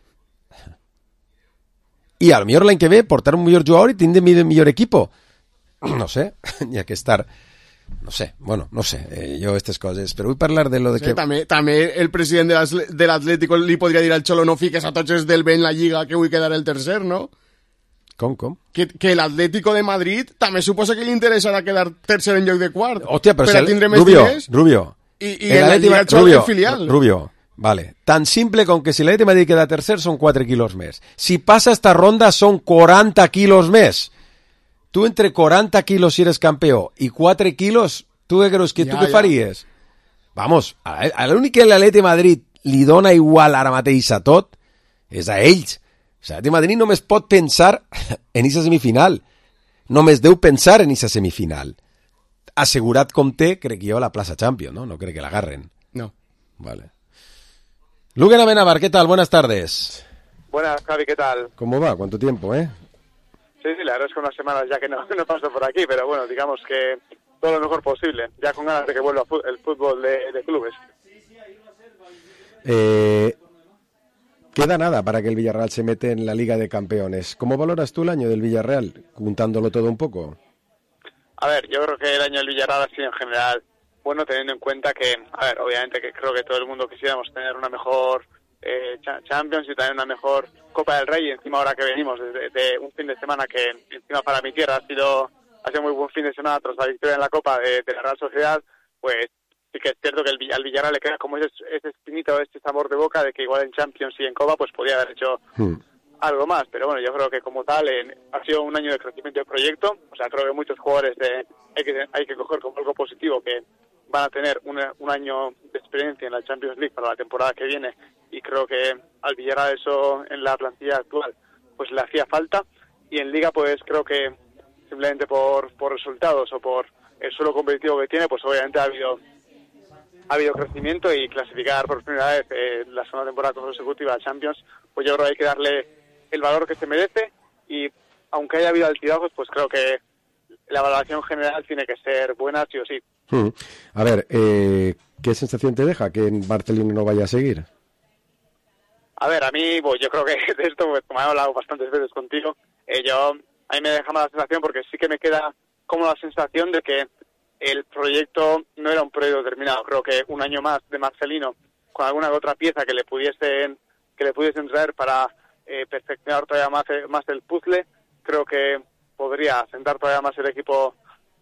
I a lo millor l'any que ve portar un millor jugador i tindre millor equipo. No sé, hi ha que estar... No sé, bueno, no sé, jo aquestes coses, però vull parlar de lo de sí, que... També el president de l'Atlético li podria dir al Xolo no fiques a tots els del B en la Lliga que vull quedar el tercer, no? Com? Que l'Atlético de Madrid també suposa que li interessarà quedar tercer en lloc de quart. Hòstia, però per a tindre més diners. Rubio. I en la Lliga Xolo el filial. Rubio, vale. Tan simple com que si l'Atlético de Madrid queda tercer són 4 quilos més. Si passa esta ronda són 40 quilos més. Tu entre 40 quilos si eres campeó i 4 quilos, tu què creus que tu què faries? Vamos, a l'únic que l'Atleti Madrid li dona igual ara mateix a tot és a ells. O sigui, l'Atleti Madrid només pot pensar en aquesta semifinal. Només deu pensar en aquesta semifinal. Assegurat com té, crec jo, la plaça Champions, ¿no? No crec que l'agarren. No. Vale. Lugan Amenábar, ¿qué tal? Buenas tardes. Buenas, Javi, ¿qué tal? ¿Cómo va? ¿Cuánto tiempo, Sí, la verdad es que unas semanas ya que no paso por aquí, pero bueno, digamos que todo lo mejor posible, ya con ganas de que vuelva el fútbol de clubes. Queda nada para que el Villarreal se mete en la Liga de Campeones. ¿Cómo valoras tú el año del Villarreal, juntándolo todo un poco? A ver, yo creo que el año del Villarreal ha sido en general bueno, teniendo en cuenta que, a ver, obviamente que creo que todo el mundo quisiéramos tener una mejor Champions y también una mejor Copa del Rey, y encima ahora que venimos de un fin de semana que encima para mi tierra ha sido muy buen fin de semana tras la victoria en la Copa de la Real Sociedad, pues sí que es cierto que al Villarreal le queda como ese espinito, este sabor de boca de que igual en Champions y en Copa pues podía haber hecho algo más, pero bueno, yo creo que como tal ha sido un año de crecimiento del proyecto, o sea, creo que muchos jugadores hay que coger como algo positivo que van a tener un año de experiencia en la Champions League para la temporada que viene, y creo que al Villarreal eso en la plantilla actual pues le hacía falta, y en Liga pues creo que simplemente por resultados o por el suelo competitivo que tiene, pues obviamente ha habido crecimiento, y clasificar por primera vez la segunda temporada consecutiva a Champions, pues yo creo que hay que darle el valor que se merece, y aunque haya habido altibajos, pues creo que la valoración general tiene que ser buena sí o sí. A ver, ¿qué sensación te deja que Marcelino no vaya a seguir? A ver, a mí, pues yo creo que de esto pues, como he hablado bastantes veces contigo, a mí me deja mala sensación, porque sí que me queda como la sensación de que el proyecto no era un proyecto terminado. Creo que un año más de Marcelino, con alguna otra pieza que le pudiesen traer para perfeccionar todavía más el puzzle, creo que podría sentar todavía más el equipo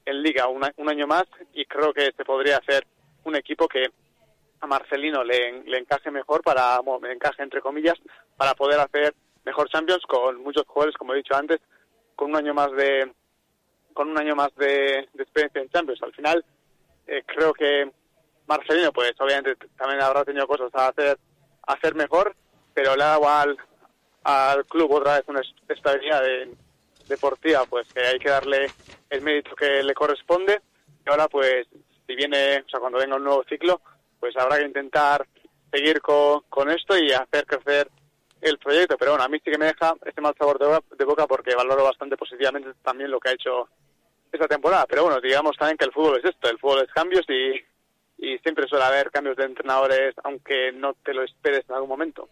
en Liga un año más, y creo que este podría ser un equipo que a Marcelino le encaje mejor, le encaje entre comillas, para poder hacer mejor Champions con muchos jugadores, como he dicho antes, con un año más de experiencia en Champions. Al final, creo que Marcelino, pues obviamente también habrá tenido cosas a hacer mejor, pero le ha dado al club otra vez una estabilidad deportiva, pues que hay que darle el mérito que le corresponde. Y ahora, pues, cuando venga un nuevo ciclo, pues habrá que intentar seguir con esto y hacer crecer el proyecto. Pero bueno, a mí sí que me deja este mal sabor de boca porque valoro bastante positivamente también lo que ha hecho esta temporada. Pero bueno, digamos también que el fútbol es esto, el fútbol es cambios y siempre suele haber cambios de entrenadores, aunque no te lo esperes en algún momento.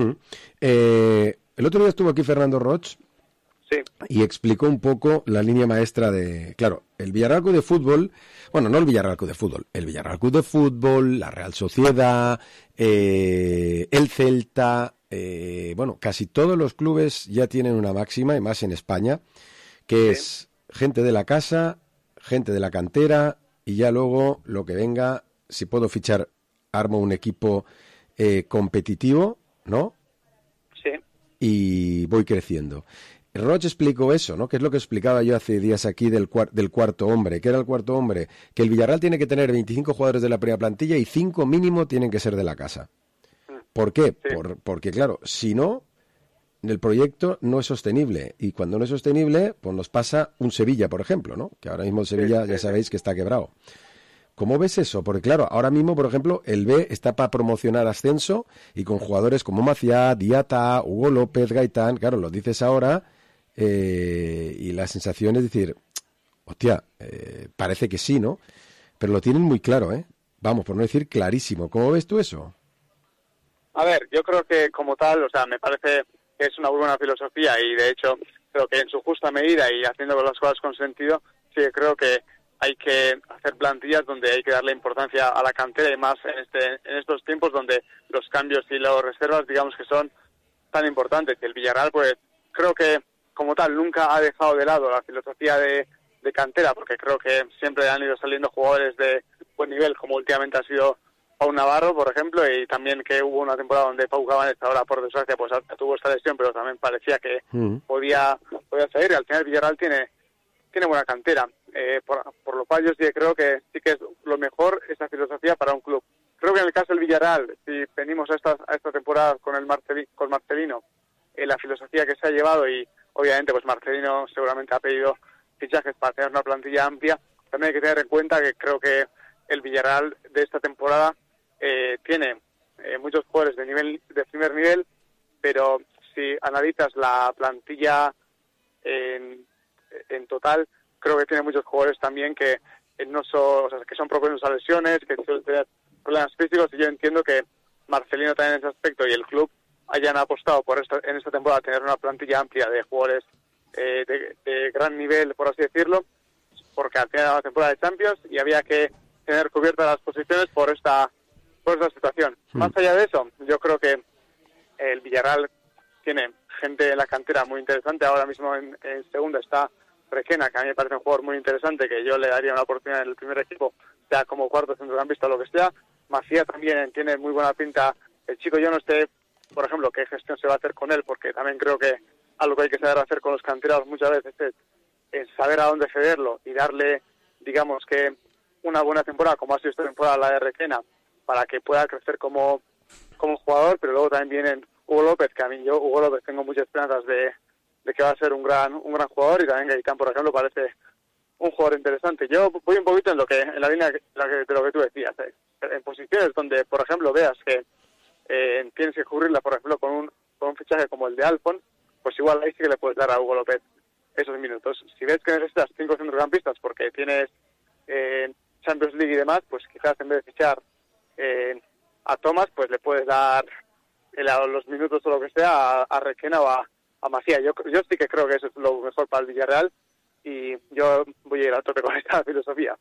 El otro día estuvo aquí Fernando Roig. Sí. Y explicó un poco la línea maestra de... Claro, el Villarreal Club de Fútbol... Bueno, no el Villarreal Club de Fútbol. El Villarreal Club de Fútbol, la Real Sociedad, el Celta... bueno, casi todos los clubes ya tienen una máxima, y más en España, que es gente de la casa, gente de la cantera, y ya luego lo que venga, si puedo fichar, armo un equipo competitivo, ¿no? Sí. Y voy creciendo. Roig explicó eso, ¿no? Que es lo que explicaba yo hace días aquí del cuarto hombre. ¿Qué era el cuarto hombre? Que el Villarreal tiene que tener 25 jugadores de la primera plantilla y 5 mínimo tienen que ser de la casa. ¿Por qué? Sí. Porque, claro, si no, el proyecto no es sostenible. Y cuando no es sostenible, pues nos pasa un Sevilla, por ejemplo, ¿no? Que ahora mismo el Sevilla ya sabéis que está quebrado. ¿Cómo ves eso? Porque claro, ahora mismo, por ejemplo, el B está para promocionar ascenso y con jugadores como Maciá, Diata, Hugo López, Gaitán, claro, lo dices ahora... y la sensación es decir, hostia, parece que sí, ¿no? Pero lo tienen muy claro, ¿eh? Vamos, por no decir clarísimo. ¿Cómo ves tú eso? A ver, yo creo que como tal, o sea, me parece que es una muy buena filosofía y de hecho creo que en su justa medida y haciendo las cosas con sentido, sí creo que hay que hacer plantillas donde hay que darle importancia a la cantera y más en estos tiempos donde los cambios y las reservas, digamos que son tan importantes. Y el Villarreal, pues, creo que como tal, nunca ha dejado de lado la filosofía de cantera, porque creo que siempre han ido saliendo jugadores de buen nivel, como últimamente ha sido Pau Navarro, por ejemplo, y también que hubo una temporada donde Pau Cabanes, ahora por desgracia, pues tuvo esta lesión, pero también parecía que podía salir, y al final Villarreal tiene buena cantera, por lo cual yo sí creo que sí que es lo mejor esa filosofía para un club. Creo que en el caso del Villarreal, si venimos a esta temporada con Marcelino, la filosofía que se ha llevado y obviamente, pues Marcelino seguramente ha pedido fichajes para tener una plantilla amplia. También hay que tener en cuenta que creo que el Villarreal de esta temporada tiene muchos jugadores de primer nivel, pero si analizas la plantilla en total, creo que tiene muchos jugadores también que no son, o sea, que son propensos a lesiones, que suelen tener problemas físicos, y yo entiendo que Marcelino también en ese aspecto y el club hayan apostado en esta temporada tener una plantilla amplia de jugadores de gran nivel, por así decirlo, porque al final era una temporada de Champions y había que tener cubiertas las posiciones por esta situación. Más allá de eso, yo creo que el Villarreal tiene gente en la cantera muy interesante. Ahora mismo en segunda está Requena, que a mí me parece un jugador muy interesante, que yo le daría una oportunidad en el primer equipo, sea como cuarto centrocampista o lo que sea. Macías también tiene muy buena pinta. El chico, yo no sé, por ejemplo, qué gestión se va a hacer con él, porque también creo que algo que hay que saber hacer con los canteranos muchas veces es saber a dónde cederlo y darle, digamos que, una buena temporada, como ha sido esta temporada la de Requena, para que pueda crecer como jugador. Pero luego también vienen Hugo López, que a mí Hugo López tengo muchas esperanzas de que va a ser un gran jugador, y también Gaitán, por ejemplo, parece un jugador interesante. Yo voy un poquito en la línea de lo que tú decías, en posiciones donde, por ejemplo, veas que tienes que cubrirla, por ejemplo, con un fichaje como el de Alfon, pues igual ahí sí que le puedes dar a Hugo López esos minutos. Si ves que necesitas 5 centrocampistas porque tienes Champions League y demás, pues quizás en vez de fichar a Thomas, pues le puedes dar los minutos o lo que sea a Requena o a Macías. Yo sí que creo que eso es lo mejor para el Villarreal, y yo voy a ir a tope con esta filosofía.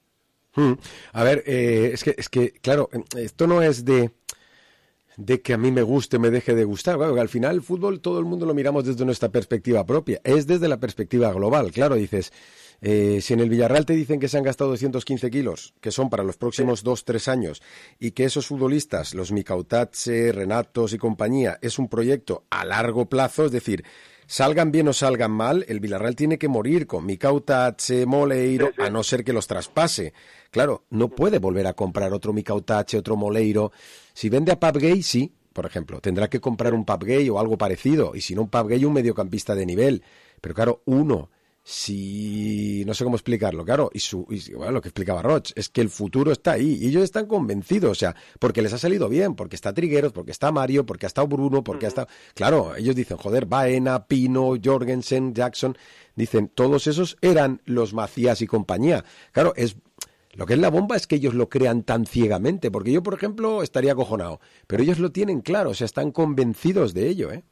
A ver, es que claro, esto no es de que a mí me guste, me deje de gustar. Claro, que al final el fútbol todo el mundo lo miramos desde nuestra perspectiva propia, es desde la perspectiva global. Claro, dices, Si en el Villarreal te dicen que se han gastado 215 kilos, que son para los próximos 2-3 años, y que esos futbolistas, los Mikautatse, Renatos y compañía, es un proyecto a largo plazo, es decir, salgan bien o salgan mal, el Villarreal tiene que morir con Mikautatse, Moleiro, a no ser que los traspase. Claro, no puede volver a comprar otro Mikautatse, otro Moleiro. Si vende a Papgay, sí, por ejemplo, tendrá que comprar un Papgay o algo parecido, y si no un Papgay, un mediocampista de nivel. Pero claro, si no sé cómo explicarlo, claro, y bueno, lo que explicaba Roch, es que el futuro está ahí, y ellos están convencidos, o sea, porque les ha salido bien, porque está Trigueros, porque está Mario, porque ha estado Bruno, porque ha estado... Claro, ellos dicen, joder, Baena, Pino, Jorgensen, Jackson, dicen, todos esos eran los Macías y compañía. Claro, lo que es la bomba es que ellos lo crean tan ciegamente, porque yo, por ejemplo, estaría acojonado, pero ellos lo tienen claro, o sea, están convencidos de ello, ¿eh?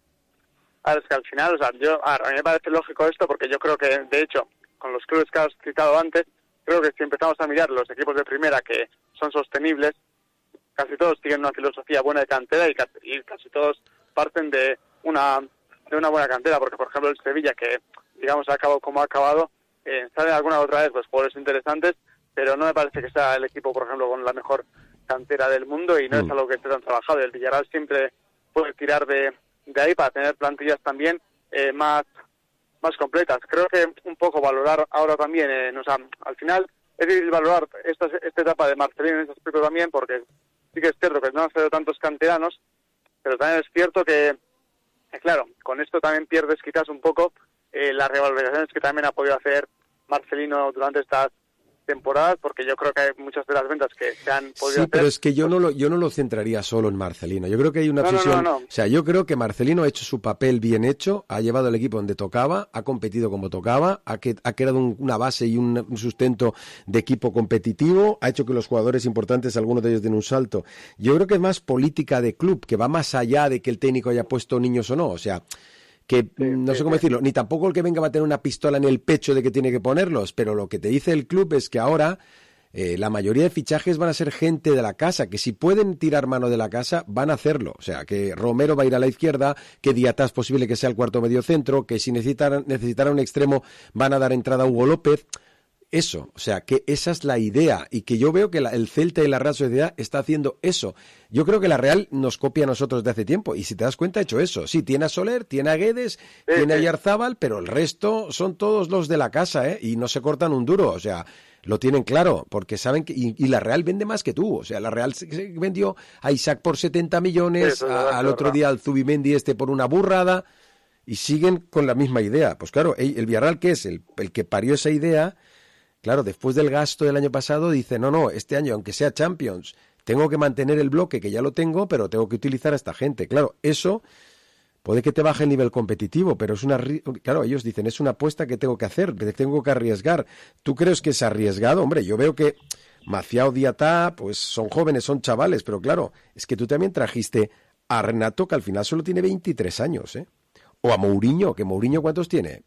Es que al final, o sea, a mí me parece lógico esto porque yo creo que, de hecho, con los clubes que has citado antes, creo que si empezamos a mirar los equipos de primera que son sostenibles, casi todos tienen una filosofía buena de cantera y casi todos parten de una buena cantera, porque por ejemplo el Sevilla, que digamos ha acabado como ha acabado, sale alguna otra vez pues jugadores interesantes, pero no me parece que sea el equipo, por ejemplo, con la mejor cantera del mundo y no es algo que esté tan trabajado. El Villarreal siempre puede tirar de ahí para tener plantillas también más completas. Creo que un poco valorar ahora también, o sea, al final es difícil valorar esta etapa de Marcelino en ese aspecto también, porque sí que es cierto que no han salido tantos canteranos, pero también es cierto que claro, con esto también pierdes quizás un poco las revalorizaciones que también ha podido hacer Marcelino durante estas temporadas, porque yo creo que hay muchas de las ventas que se han podido hacer. Pero es que yo no lo centraría solo en Marcelino. Yo creo que hay una fusión. No. O sea, yo creo que Marcelino ha hecho su papel bien hecho, ha llevado al equipo donde tocaba, ha competido como tocaba, ha creado una base y un sustento de equipo competitivo, ha hecho que los jugadores importantes, algunos de ellos den un salto. Yo creo que es más política de club, que va más allá de que el técnico haya puesto niños o no. O sea, que no sé cómo decirlo, ni tampoco el que venga va a tener una pistola en el pecho de que tiene que ponerlos, pero lo que te dice el club es que ahora la mayoría de fichajes van a ser gente de la casa, que si pueden tirar mano de la casa, van a hacerlo. O sea, que Romero va a ir a la izquierda, que Diatá es posible que sea el cuarto medio centro, que si necesitaran un extremo van a dar entrada a Hugo López. Eso, o sea, que esa es la idea y que yo veo que el Celta y la Real Sociedad está haciendo eso. Yo creo que la Real nos copia a nosotros de hace tiempo y si te das cuenta ha hecho eso. Sí, tiene a Soler, tiene a Guedes, tiene a Yarzábal, pero el resto son todos los de la casa, ¿eh? Y no se cortan un duro, o sea, lo tienen claro, porque saben que... Y la Real vende más que tú, o sea, la Real se vendió a Isaac por 70 millones, al otro día al Zubimendi por una burrada y siguen con la misma idea. Pues claro, el Villarreal, que es el que parió esa idea... Claro, después del gasto del año pasado dice, no, este año, aunque sea Champions, tengo que mantener el bloque, que ya lo tengo, pero tengo que utilizar a esta gente. Claro, eso puede que te baje el nivel competitivo, pero claro, ellos dicen, es una apuesta que tengo que hacer, que tengo que arriesgar. ¿Tú crees que es arriesgado? Hombre, yo veo que Maciao, Diatá, pues son jóvenes, son chavales, pero claro, es que tú también trajiste a Renato, que al final solo tiene 23 años, ¿eh? O a Mourinho, que Mourinho, ¿cuántos tiene?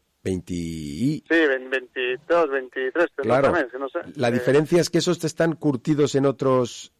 22, 23, claro, no sé. La diferencia es que esos te están curtidos en otros,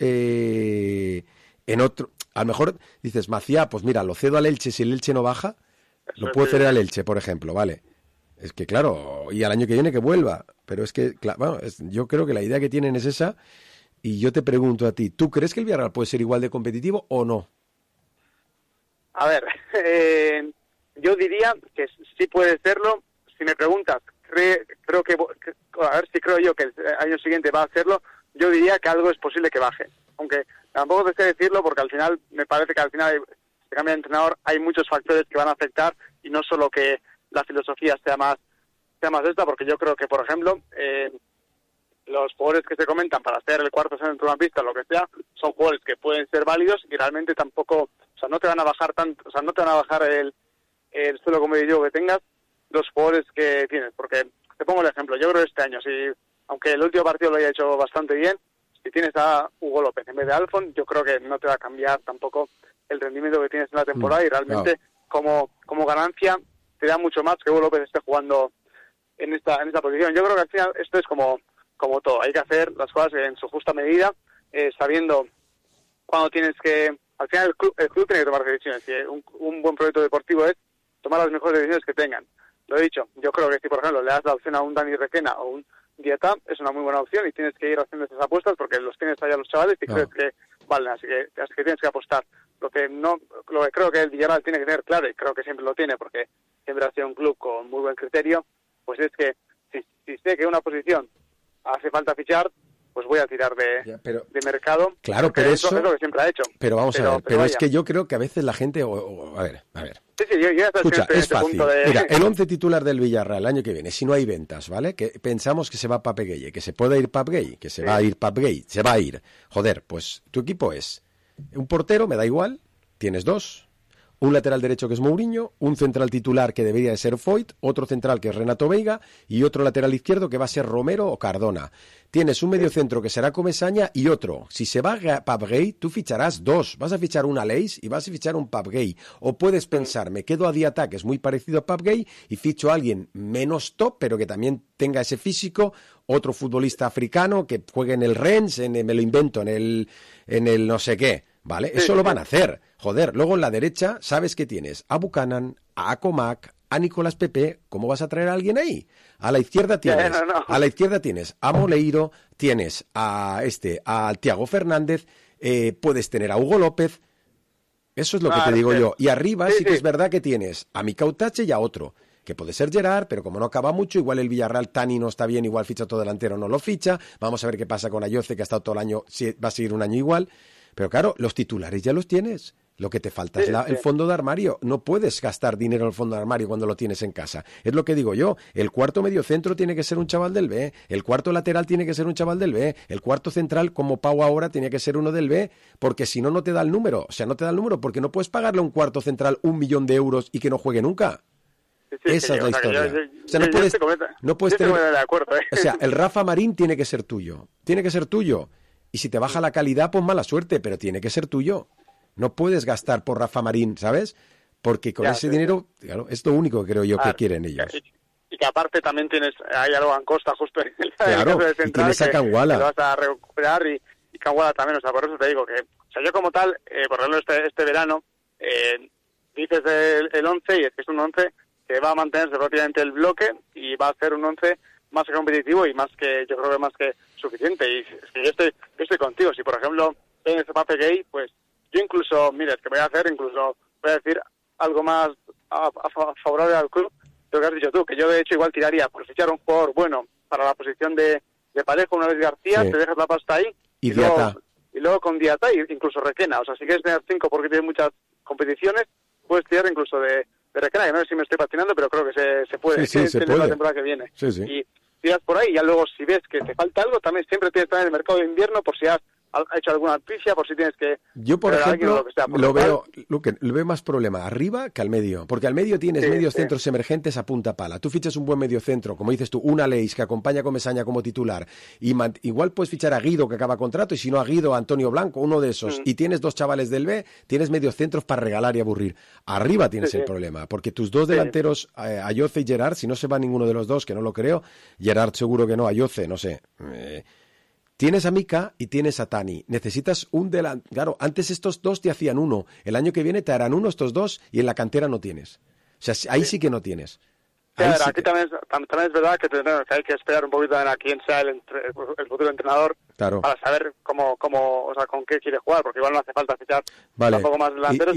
a lo mejor dices, Maciá, pues mira, lo cedo al Elche, si el Elche no baja, lo puedo ceder al Elche, por ejemplo, vale. Es que claro, y al año que viene que vuelva, pero es que, claro, yo creo que la idea que tienen es esa, y yo te pregunto a ti, ¿tú crees que el Villarreal puede ser igual de competitivo o no? A ver, yo diría que sí puede serlo. Si me preguntas, creo que, a ver si creo yo que el año siguiente va a hacerlo, yo diría que algo es posible que baje. Aunque tampoco deseo decirlo porque al final, me parece que al final se cambia de entrenador, hay muchos factores que van a afectar y no solo que la filosofía sea más esta, porque yo creo que, por ejemplo, los jugadores que se comentan para ser el cuarto centrocampista o lo que sea, son jugadores que pueden ser válidos y realmente tampoco, o sea, no te van a bajar tanto, o sea, no te van a bajar el suelo como yo que tengas los jugadores que tienes, porque te pongo el ejemplo, yo creo que este año, aunque el último partido lo haya hecho bastante bien, si tienes a Hugo López en vez de Alfon, yo creo que no te va a cambiar tampoco el rendimiento que tienes en la temporada y realmente como ganancia te da mucho más que Hugo López esté jugando en esta posición. Yo creo que al final esto es como todo, hay que hacer las cosas en su justa medida, sabiendo cuándo tienes que... Al final el club tiene que tomar decisiones, y un buen proyecto deportivo es tomar las mejores decisiones que tengan. lo he dicho, yo creo que si, por ejemplo, le das la opción a un Dani Requena o un Dieta, es una muy buena opción y tienes que ir haciendo esas apuestas porque los tienes allá los chavales y crees que valen, así que tienes que apostar. Lo que creo que el Villarreal tiene que tener claro, y creo que siempre lo tiene porque siempre ha sido un club con muy buen criterio, pues es que si sé que una posición hace falta fichar, pues voy a tirar de mercado. Claro, pero eso es lo que siempre ha hecho. Pero vamos a ver, pero es que yo creo que a veces la gente... a ver. Sí, yo ya escucha, es fácil. Mira, el 11 titular del Villarreal el año que viene, si no hay ventas, ¿vale? Que pensamos que se va Pape Gueye, que se puede ir Pape Gueye, que se va a ir Pape Gueye, se va a ir. Joder, pues tu equipo es un portero, me da igual, tienes 2... Un lateral derecho que es Mourinho, un central titular que debería de ser Foyt, otro central que es Renato Veiga y otro lateral izquierdo que va a ser Romero o Cardona. Tienes un mediocentro que será Comesaña y otro. Si se va Pape Gueye, tú ficharás 2. Vas a fichar un Aleix y vas a fichar un Pape Gueye. O puedes pensar, me quedo a Diatta, que es muy parecido a Pape Gueye, y ficho a alguien menos top, pero que también tenga ese físico, otro futbolista africano que juegue en el Rennes, me lo invento, en el no sé qué. ¿Vale? Eso lo van a hacer. Joder, luego en la derecha sabes que tienes a Buchanan, a Comac, a Nicolás Pepe. ¿Cómo vas a traer a alguien ahí? A la izquierda tienes a Moleiro, tienes a Thiago Fernández, puedes tener a Hugo López. Eso es lo que te digo yo. Y arriba sí que es verdad que tienes a Mikau Tache y a otro, que puede ser Gerard, pero como no acaba mucho, igual el Villarreal Tani no está bien, igual ficha todo delantero, no lo ficha. Vamos a ver qué pasa con Ayoce, que ha estado todo el año, va a seguir un año igual. Pero claro, los titulares ya los tienes. Lo que te falta es el fondo de armario. No puedes gastar dinero en el fondo de armario cuando lo tienes en casa. Es lo que digo yo. El cuarto mediocentro tiene que ser un chaval del B. El cuarto lateral tiene que ser un chaval del B. El cuarto central, como Pau ahora, tiene que ser uno del B. Porque si no, no te da el número. O sea, no te da el número porque no puedes pagarle a un cuarto central 1 millón de euros y que no juegue nunca. Esa es la historia. O sea, no puedes tener... de acuerdo, O sea, el Rafa Marín tiene que ser tuyo. Tiene que ser tuyo. Y si te baja la calidad, pues mala suerte, pero tiene que ser tuyo. No puedes gastar por Rafa Marín, ¿sabes? Porque con ese dinero, claro, es lo único que creo yo que quieren ellos. Y que aparte también hay algo en Costa justo en el claro, caso de central, y tienes a Canguala. Que lo vas a recuperar y Canguala también, o sea, por eso te digo que, o sea, yo como tal, por ejemplo, este verano, dices el 11 y es que es un 11 que va a mantenerse prácticamente el bloque y va a ser un 11 más que competitivo y más que, yo creo que más que suficiente. Y es que yo estoy contigo. Si, por ejemplo, en ese Pape Gueye, pues yo incluso, mira, es que voy a decir algo más favorable al club, lo que has dicho tú, que yo de hecho igual tiraría por fichar un jugador bueno para la posición de Parejo, una vez García, te dejas la pasta ahí y luego con Diatta y incluso Requena. O sea, si quieres tener 5 porque tienes muchas competiciones, puedes tirar incluso de Requena, que no sé si me estoy patinando, pero creo que se puede. Sí, se puede. La temporada que viene. Sí. Y tiras por ahí y ya luego si ves que te falta algo, también siempre tienes el mercado de invierno por si has hecho alguna noticia, por si tienes que... Yo, por ejemplo, lo veo más problema arriba que al medio, porque al medio tienes medios centros emergentes a punta pala. Tú fichas un buen medio centro, como dices tú, un Aleix que acompaña a Comesaña como titular, y igual puedes fichar a Guido que acaba contrato, y si no a Guido, a Antonio Blanco, uno de esos, y tienes 2 chavales del B, tienes medios centros para regalar y aburrir. Arriba tienes el problema, porque tus 2 delanteros, Ayoce y Gerard, si no se va ninguno de los 2, que no lo creo, Gerard seguro que no, Ayoce, no sé... Tienes a Mika y tienes a Tani. Necesitas un delantero. Claro, antes estos 2 te hacían 1. El año que viene te harán 1 estos 2 y en la cantera no tienes. O sea, ahí sí que no tienes. Aquí también es verdad que hay que esperar un poquito a quién sea el futuro entrenador para saber cómo, o sea, con qué quiere jugar, porque igual no hace falta fichar un poco más delanteros.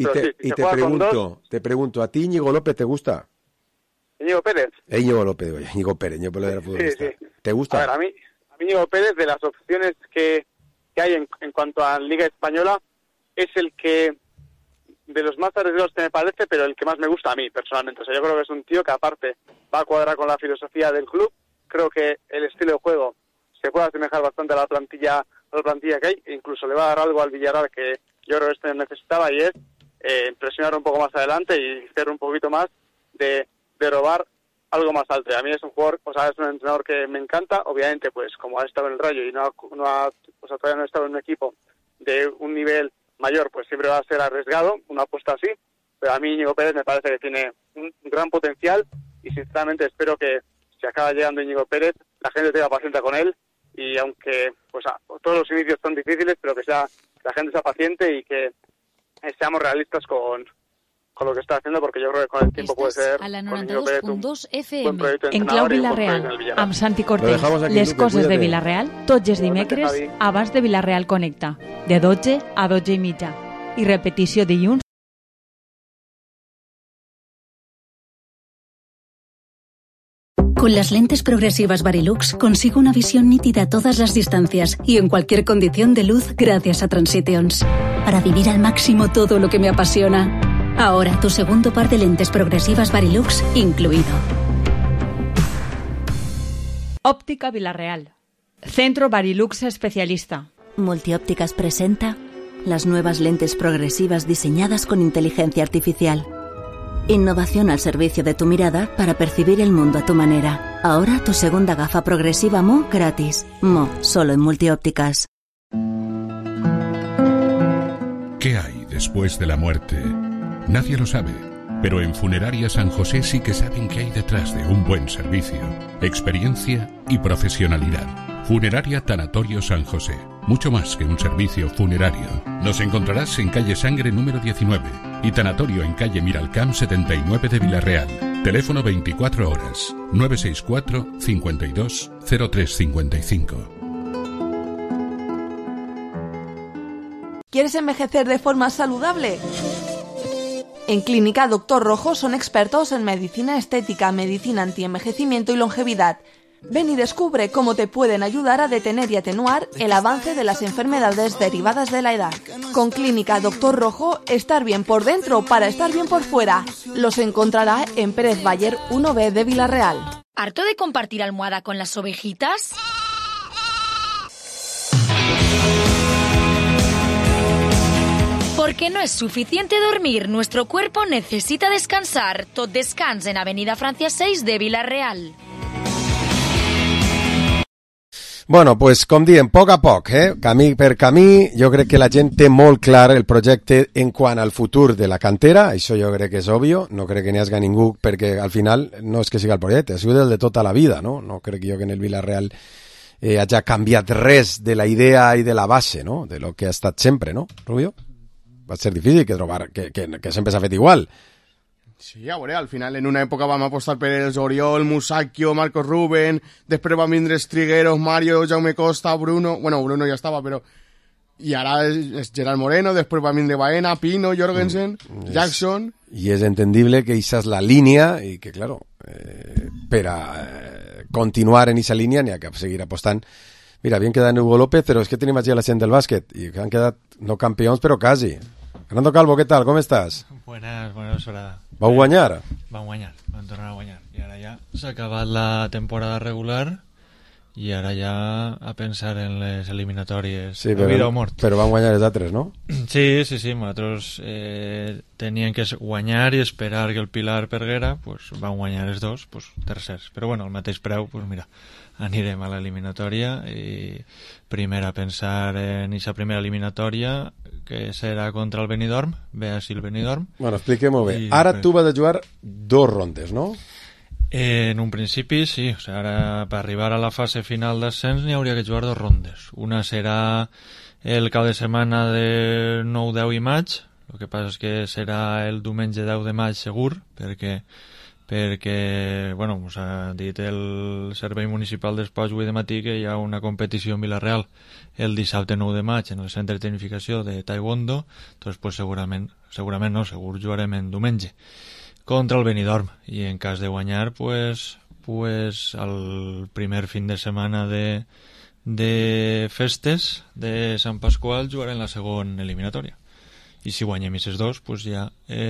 Te pregunto, ¿a ti Íñigo López te gusta? ¿Íñigo Pérez? Íñigo López era futbolista. Sí. ¿Te gusta? A ver, a mí Íñigo Pérez, de las opciones que hay en cuanto a Liga Española, es el que, de los más arriesgados que me parece, pero el que más me gusta a mí, personalmente. O sea, yo creo que es un tío que, aparte, va a cuadrar con la filosofía del club. Creo que el estilo de juego se puede asemejar bastante a la plantilla que hay, e incluso le va a dar algo al Villarreal que yo creo que necesitaba, y es presionar un poco más adelante y hacer un poquito más de robar algo más alto. A mí es un jugador, o sea, es un entrenador que me encanta. Obviamente, pues como ha estado en el Rayo y todavía no ha estado en un equipo de un nivel mayor, pues siempre va a ser arriesgado una apuesta así. Pero a mí Íñigo Pérez me parece que tiene un gran potencial y sinceramente espero que si acaba llegando Íñigo Pérez, la gente tenga paciencia con él y aunque pues todos los inicios son difíciles, pero que la gente sea paciente y que seamos realistas con lo que está haciendo, porque yo creo que con el tiempo puede ser a la con Íñigo Pérez un 92.2 buen FM. proyecto de En Clau entrenador y un buen proyecto en el Vilareal, Villarreal. amb Santi Lo Cortés, dejamos aquí, les Luque, coses de cuídate. Vilareal, tots els dimecres, Javi. abans de Vilareal Connecta, de 12 a 12 i mitja. I repetició dilluns. Con las lentes progresivas Varilux consigo una visión nítida a todas las distancias y en cualquier condición de luz gracias a Transitions. Para vivir al máximo todo lo que me apasiona. Ahora tu segundo par de lentes progresivas Varilux incluido. Óptica Vilareal. Centro Varilux especialista. Multiópticas presenta las nuevas lentes progresivas diseñadas con inteligencia artificial. Innovación al servicio de tu mirada para percibir el mundo a tu manera. Ahora tu segunda gafa progresiva Mo gratis. Mo, solo en Multiópticas. ¿Qué hay después de la muerte? Nadie lo sabe, pero en Funeraria San José sí que saben qué hay detrás de un buen servicio, experiencia y profesionalidad. Funeraria Tanatorio San José, mucho más que un servicio funerario. Nos encontrarás en calle Sangre número 19 y Tanatorio en calle Miralcamp 79 de Vilarreal. Teléfono 24 horas, 964 52 0355. ¿Quieres envejecer de forma saludable? En Clínica Doctor Rojo son expertos en medicina estética, medicina antienvejecimiento y longevidad. Ven y descubre cómo te pueden ayudar a detener y atenuar el avance de las enfermedades derivadas de la edad. Con Clínica Doctor Rojo, estar bien por dentro para estar bien por fuera. Los encontrará en Pérez Bayer 1B de Vilarreal. ¿Harto de compartir almohada con las ovejitas? Porque no es suficiente dormir, nuestro cuerpo necesita descansar. Tot descans en Avenida Francia 6 de Vilarreal. Bueno, pues com diem, poc a poc, camí per camí, jo crec que la gent té molt clar el projecte en quant al futur de la cantera, això jo crec que és òbvio, no crec que n'hi hagi ningú, perquè al final no és que sigui el projecte, ha sigut el de tota la vida, no? No crec jo que en el Villarreal hagi canviat res de la idea i de la base, no? De lo que ha estat sempre, no, Rubio? Va ser difícil que trobar, que sempre s'ha fet igual. Sí, a veure, al final en una època vam apostar per els Oriol, Musacchio, Marcos Ruben, després van vindre Trigueros, Mario, Jaume Costa, Bruno, bueno, Bruno ja estava, però... I ara és Gerard Moreno, després va vindre Baena, Pino, Jorgensen, Jackson... I és entendible que això és la línia i que, claro, per a continuar en aquesta línia n'hi ha que seguir apostant. Mira, bien quedat Hugo López, però és que tenim aquí a la gent del bàsquet i han quedat no campions, però quasi. Fernando Calvo, ¿qué tal? ¿Cómo estás? Buenas hora. ¿Vau guanyar? Vam tornar a guanyar. I ara ja s'ha acabat la temporada regular i ara ja a pensar en les eliminatòries de vida o mort. Però van guanyar els altres, no? Sí, nosaltres tenien que guanyar i esperar que el Pilar perguera, pues van guanyar els dos, pues tercers. Però bueno, al mateix preu, pues mira, anirem a l'eliminatòria i primer a pensar en aquesta primera eliminatòria que serà contra el Benidorm, ve així el Benidorm. Bueno, expliquem-ho bé. Ara tu vas a jugar 2 rondes, no? En un principi sí, o sea, ara per arribar a la fase final d'ascens n'hi hauria que jugar 2 rondes. Una serà el cap de setmana de 9, 10 i maig, el que passa és que serà el diumenge 10 de maig segur, perquè bueno, us ha dit el Servei Municipal d'Esports avui de matí que hi ha una competició en Vilarreal el dissabte 9 de maig en el centre de tecnificació de Taekwondo, doncs pues segurament no, segur jugarem en diumenge contra el Benidorm i en cas de guanyar pues el primer fin de setmana de festes de Sant Pasqual jugarem la segona eliminatòria i si guanyem aquests dos pues ja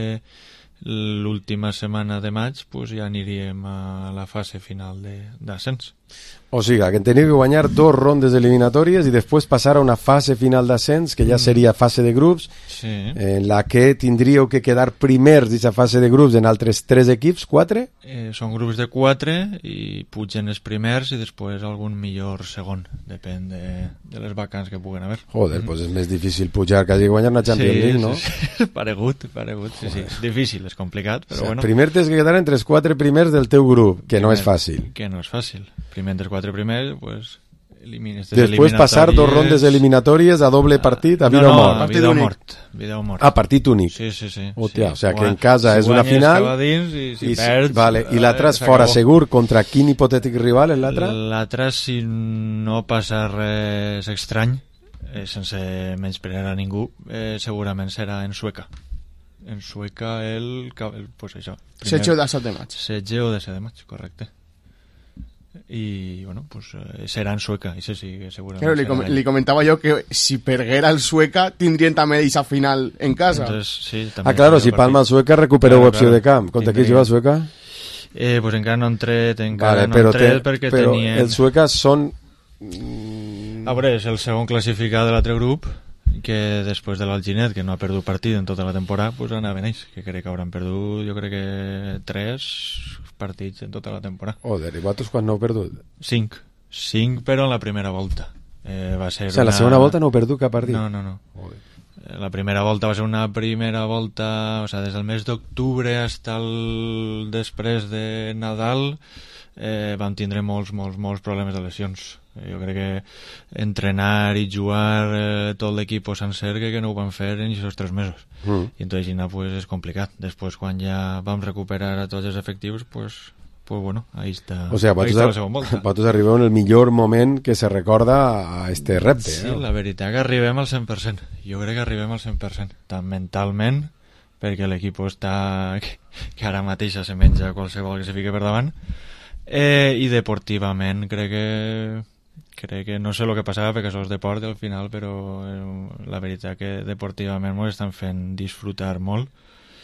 l'última setmana de maig pues ja aniríem a la fase final d'ascens. O sigui, que teniu que guanyar 2 rondes eliminatòries i després passar a una fase final d'ascens, que ja seria fase de grups, en la que tindríeu que quedar primers d'aquesta fase de grups en altres 3 equips, 4? Són grups de 4 i pugen els primers i després algun millor segon, depèn de les vacants que puguen haver. Joder, pues és més difícil pujar que hagi guanyar una Champions League, no? Sí, paregut, sí. Difícil, és complicat, però bueno. Primer tens que quedar entre els 4 primers del teu grup, que no és fàcil. Que no és fàcil. Primer entre els 4 primers, pues, Després passar 2 rondes eliminatòries a doble partit, a vida o mort. Vida o mort. Partit únic. Sí. Hòstia, o sigui que en casa és una final i perds... I l'altre és fora segur. Contra quin hipotètic rival és l'altre? L'altre, si no passa res estrany, sense menysprear a ningú, segurament serà en Sueca. En Sueca pues això. 16 o 17 de maig. 16 o 17 de maig, correcte. I bueno, pues serà en Sueca, i sí, segurament. Claro, li comentava jo que si perguera el Sueca tindrien també aquesta final en casa. Entonces, sí, també claro, si palma el Sueca recupereu opció de camp. Contra qui juga el Sueca? Pues encara no han tret, perquè però tenien... els Suecas són... A veure, és el segon classificat de l'altre grup, que després de l'Alginet, que no ha perdut partit en tota la temporada, pues anaven ells, que crec que hauran perdut, jo crec que 3 partits en tota la temporada. Joder, i vosaltres quan no heu perdut? 5, però en la primera volta. Va ser la segona volta no heu perdut cap partit? No. La primera volta va ser una primera volta, o sea, des del mes d'octubre fins després de Nadal, vam tindre molts problemes de lesions. Jo crec que entrenar i jugar tot l'equip sencer que no ho van fer en aquests 3 mesos. I entonces pues, és complicat. Després, quan ja vam recuperar a tots els efectius, pues bueno, ahí està, o sea, ahí està la segona volta. Vosaltres arribeu en el millor moment que se recorda a este repte. Sí, la veritat que arribem al 100%. Jo crec que arribem al 100%. Tant mentalment, perquè l'equip està que ara mateix se menja qualsevol que se fique per davant, i deportivament crec que no sé el que passava perquè això és deport al final, però la veritat que deportivament ens estan fent disfrutar molt.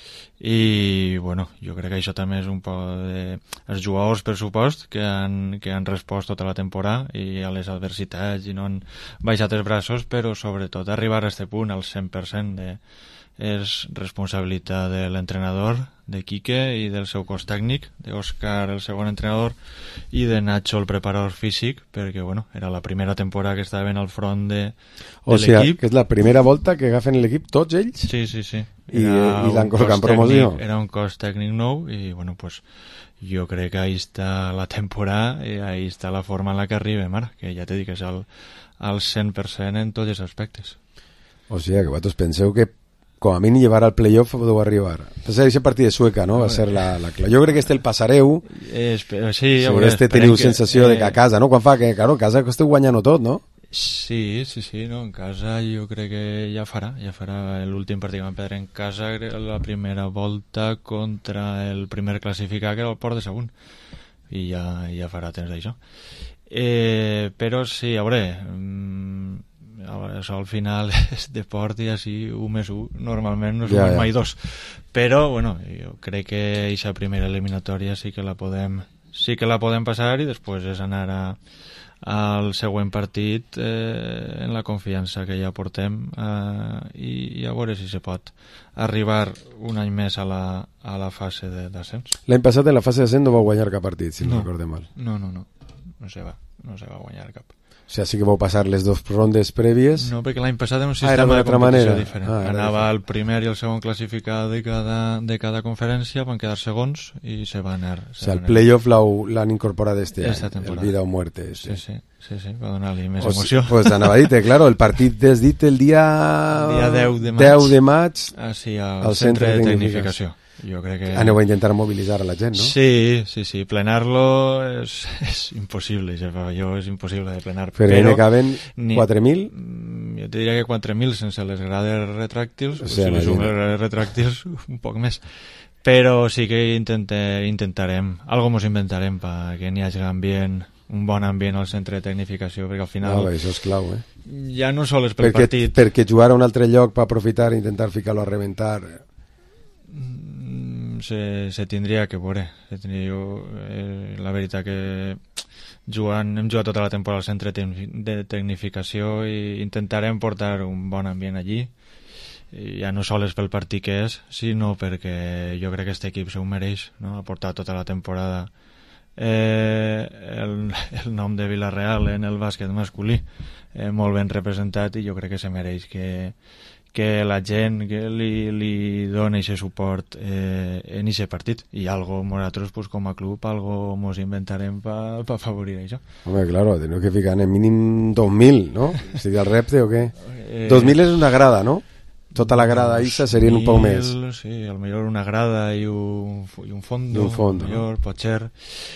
I bueno, jo crec que això també és un poc els jugadors, per supost, que han respost tota la temporada i a les adversitats i no han baixat els braços, però sobretot arribar a aquest punt al 100% és responsabilitat de l'entrenador, de Quique i del seu cos tècnic, d'Òscar, el segon entrenador, i de Nacho, el preparador físic, perquè bueno, era la primera temporada que estaven al front de l'equip. O sigui, que és la primera volta que agafen l'equip tots ells? Sí. I l'han col·locat en promoció. Era un cos tècnic nou i bueno, pues jo crec que ahí està la temporada i ahí està la forma en la que arribem ara, que ja t'he dit que és al 100% en tots els aspectes. O sigui, que vosaltres penseu que com a mínim llevar al playoff podeu arribar. Pensar que partit de Sueca, no? Va ser la clau. Jo crec que el passareu. Sí, teniu sensació de que a casa, no? Quan fa que, claro, a casa que esteu guanyant-ho tot, no? Sí, no, en casa jo crec que ja farà l'últim partit que vam perdre en casa, la primera volta contra el primer classificat, que era el Port de Sagunt, i ja farà temps d'això. Però sí, a veure, això al final és deport i així 1+1 normalment no som mai 2, però bueno, jo crec que aquesta primera eliminatòria sí que la podem passar i després és anar al següent partit en la confiança que ja portem i a veure si se pot arribar un any més a la fase d'ascens. L'any passat en la fase d'ascens no vau guanyar cap partit, si no recordem mal. No se va guanyar cap. O sigui, sí que vau passar les 2 rondes prèvies. No, perquè l'any passat era un sistema de competició diferent. Anava el primer i el segon classificat de cada conferència, van quedar segons i se va anar. O sigui, el playoff l'han incorporat esta any, el vida o muerte. Sí, va donar-li més emoció. Pues anava a dir-te, claro, el partit has dit el dia 10 de maig al centre de tecnificació. Jo crec que... Aneu a intentar mobilitzar a la gent, no? Sí, plenar-lo és impossible, és impossible de plenar. Però ne caben 4.000? Jo te diria que 4.000 sense les grades retràctils, o sigui, si les retràctils un poc més. Però sí que intentarem, algo mos inventarem perquè n'hi hagi un bon ambient al centre de tecnificació, perquè al final... això és clau, Ja no sols pel partit... Perquè jugar a un altre lloc per aprofitar i intentar ficar-lo a reventar... se tindria que veure. La veritat que hem jugat tota la temporada al centre de tecnificació i intentarem portar un bon ambient allí, ja no sols pel partit que és, sinó perquè jo crec que aquest equip se ho mereix, no? Ha portat tota la temporada el nom de Vila-real en el bàsquet masculí molt ben representat i jo crec que se mereix que que la gent que li dona aquest suport en aquest partit, i algo nosaltres pues, com a club algo mos inventarem per afavorir això. Home, claro, teniu que ficar en mínim 2.000, ¿no? ¿Sería el repte o qué? 2.000 es una grada, ¿no? Tota la grada Isa serían un poc més. Sí, a lo millor una grada i un fondo, millor, no? pot ser.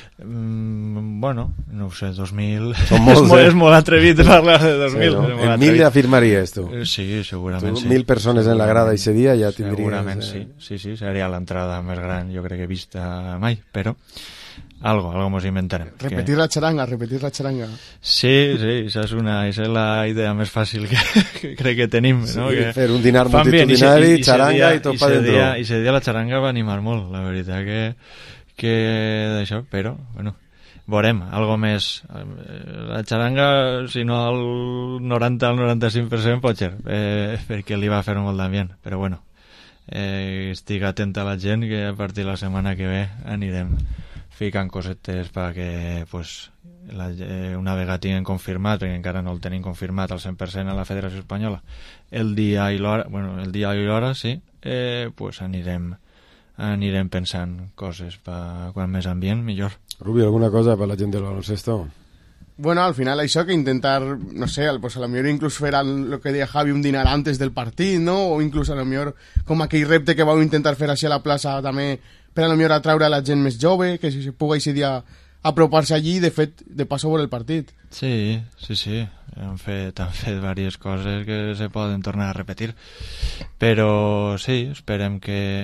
Bueno, no ho sé, 2.000... Són molts, és molt atrevit parlar de 2.000. Sí, no? En 1.000 afirmaries, tu. Sí, segurament sí. 1.000 persones en la grada ese dia ja tindries... Segurament sí, seria l'entrada més gran, jo crec que he vista mai, però... Algo mos inventarem. Repetir la charanga. Sí, esa és la idea més fàcil que crec que tenim, sí, no? Que fer un dinar multitudinari, charanga i tot pa dentro. I ese dia la charanga va animar molt, la veritat que d'això, però, bueno, veurem, algo més. La charanga, si no al 90 al 95% pot ser, perquè li va fer molt d'ambient, però bueno, estic atent a la gent que a partir de la setmana que ve anirem ficant cosetes perquè pues, una vegada tinguem confirmat, perquè encara no el tenim confirmat al 100% a la Federació Espanyola, el dia i l'hora sí, pues anirem pensant coses per quan més ambient millor. Rubio, ¿alguna cosa para la gent del baloncesto? Bueno, al final això que intentar, no sé, pues a lo mejor inclús fer lo que deia Javi, un dinar antes del partit, no? O inclús a lo mejor com aquell repte que vau intentar fer així a la plaça també, per a lo millor atraure a la gent més jove, que si pugui aquest dia apropar-se allí, de fet, de passo veure el partit. Sí. Han fet diverses coses que se poden tornar a repetir. Però sí, esperem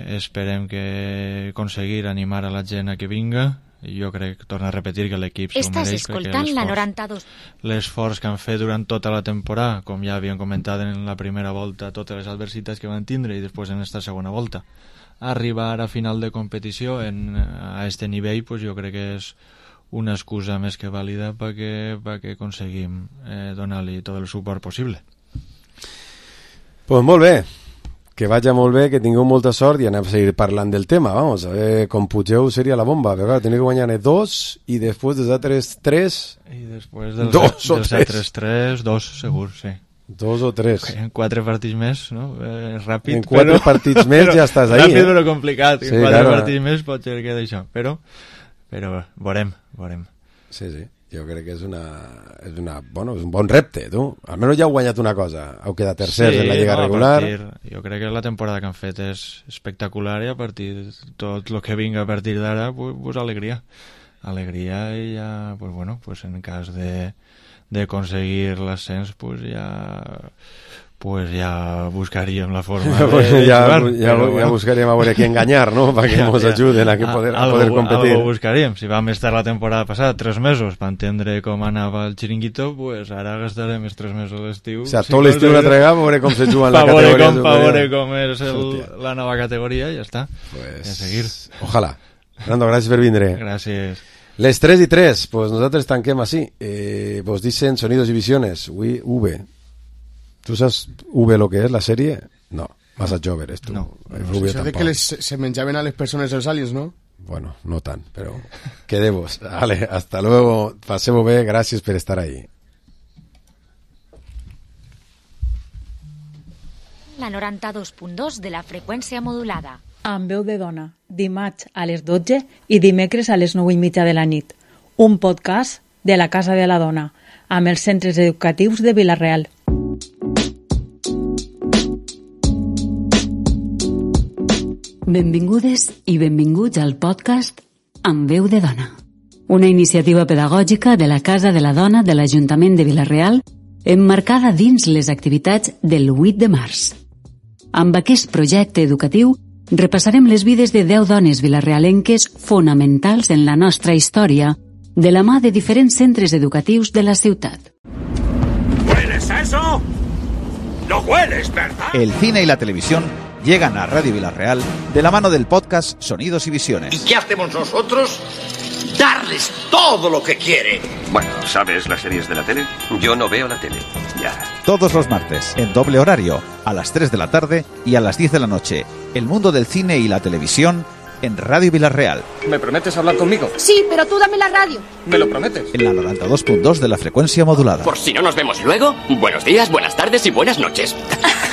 que aconseguir animar a la gent a que vinga. Jo crec, torno a repetir, que l'equip s'ho mereix, perquè l'esforç que han fet durant tota la temporada, com ja havíem comentat en la primera volta, totes les adversitats que van tindre, i després en esta segona volta, arribar a final de competició a este nivell, pues jo crec que és una excusa més que vàlida perquè aconseguim donar-li tot el suport possible. Pues molt bé, que vagi molt bé, que tingueu molta sort i anem a seguir parlant del tema, vamos, com pugeu seria la bomba, però clar, teniu que guanyar 2 i després dels altres 3 i després dels altres 3, 2 segur, sí. 2 o 3. En 4 partits més, no? Ràpid, en 4 partits més ja estàs ahí. Ràpid però complicat, en 4 partits més pot ser que d'això, però veurem. Sí, jo crec que és un bon repte, tu. Almenys ja heu guanyat una cosa, heu quedat tercers en la lliga regular. Jo crec que la temporada que han fet és espectacular i a partir de tot el que vinga a partir d'ara, pues alegria i ja, pues bueno, pues en cas de aconseguir l'ascens, pues ja buscaríem la forma ja buscaríem a veure qui enganyar, no? Perquè ens ajuden a poder competir. Algo buscaríem. Si vam estar la temporada passada 3 mesos per entendre com anava el xiringuito, pues ara gastarem els 3 mesos l'estiu. O sigui, tot l'estiu una trega a veure com se juga en la categoria. A veure com és la nova categoria i ja està. Pues, a seguir. Ojalà. Fernando, gràcies per vindre. Gràcies. Les 3 y 3, pues nosaltres tanquem així. Vos dicen Sonidos y Visiones, V. ¿Tú sabes V lo que es la serie? No, massa jove eres tu. No. Això de que se menjaven a les persones els aliens, ¿no? Bueno, no tant, pero quedemos. Vale, hasta luego. Pasemos bé, gracias por estar ahí. La 92.2 de la freqüència modulada. Amb veu de dona, dimarts a les 12 i dimecres a les 9:30 de la nit. Un podcast de la Casa de la Dona, amb els centres educatius de Vila-real. Benvingudes i benvinguts al podcast Amb veu de dona, una iniciativa pedagògica de la Casa de la Dona de l'Ajuntament de Vila-real emmarcada dins les activitats del 8 de març. Amb aquest projecte educatiu repassarem les vides de 10 dones vilarealenques fonamentals en la nostra història de la mà de diferents centres educatius de la ciutat. ¿Hueles eso? ¿Lo hueles, verdad? El cine y la televisión llegan a Radio Vila-real de la mano del podcast Sonidos y Visiones. ¿Y qué hacemos nosotros? Darles todo lo que quieren. Bueno, ¿sabes las series de la tele? Yo no veo la tele. Ya. Todos los martes, en doble horario, a las 3 de la tarde y a las 10 de la noche. El mundo del cine y la televisión en Radio Vila-real. ¿Me prometes hablar conmigo? Sí, pero tú dame la radio. ¿Me lo prometes? En la 92.2 de la frecuencia modulada. Por si no nos vemos luego, buenos días, buenas tardes y buenas noches.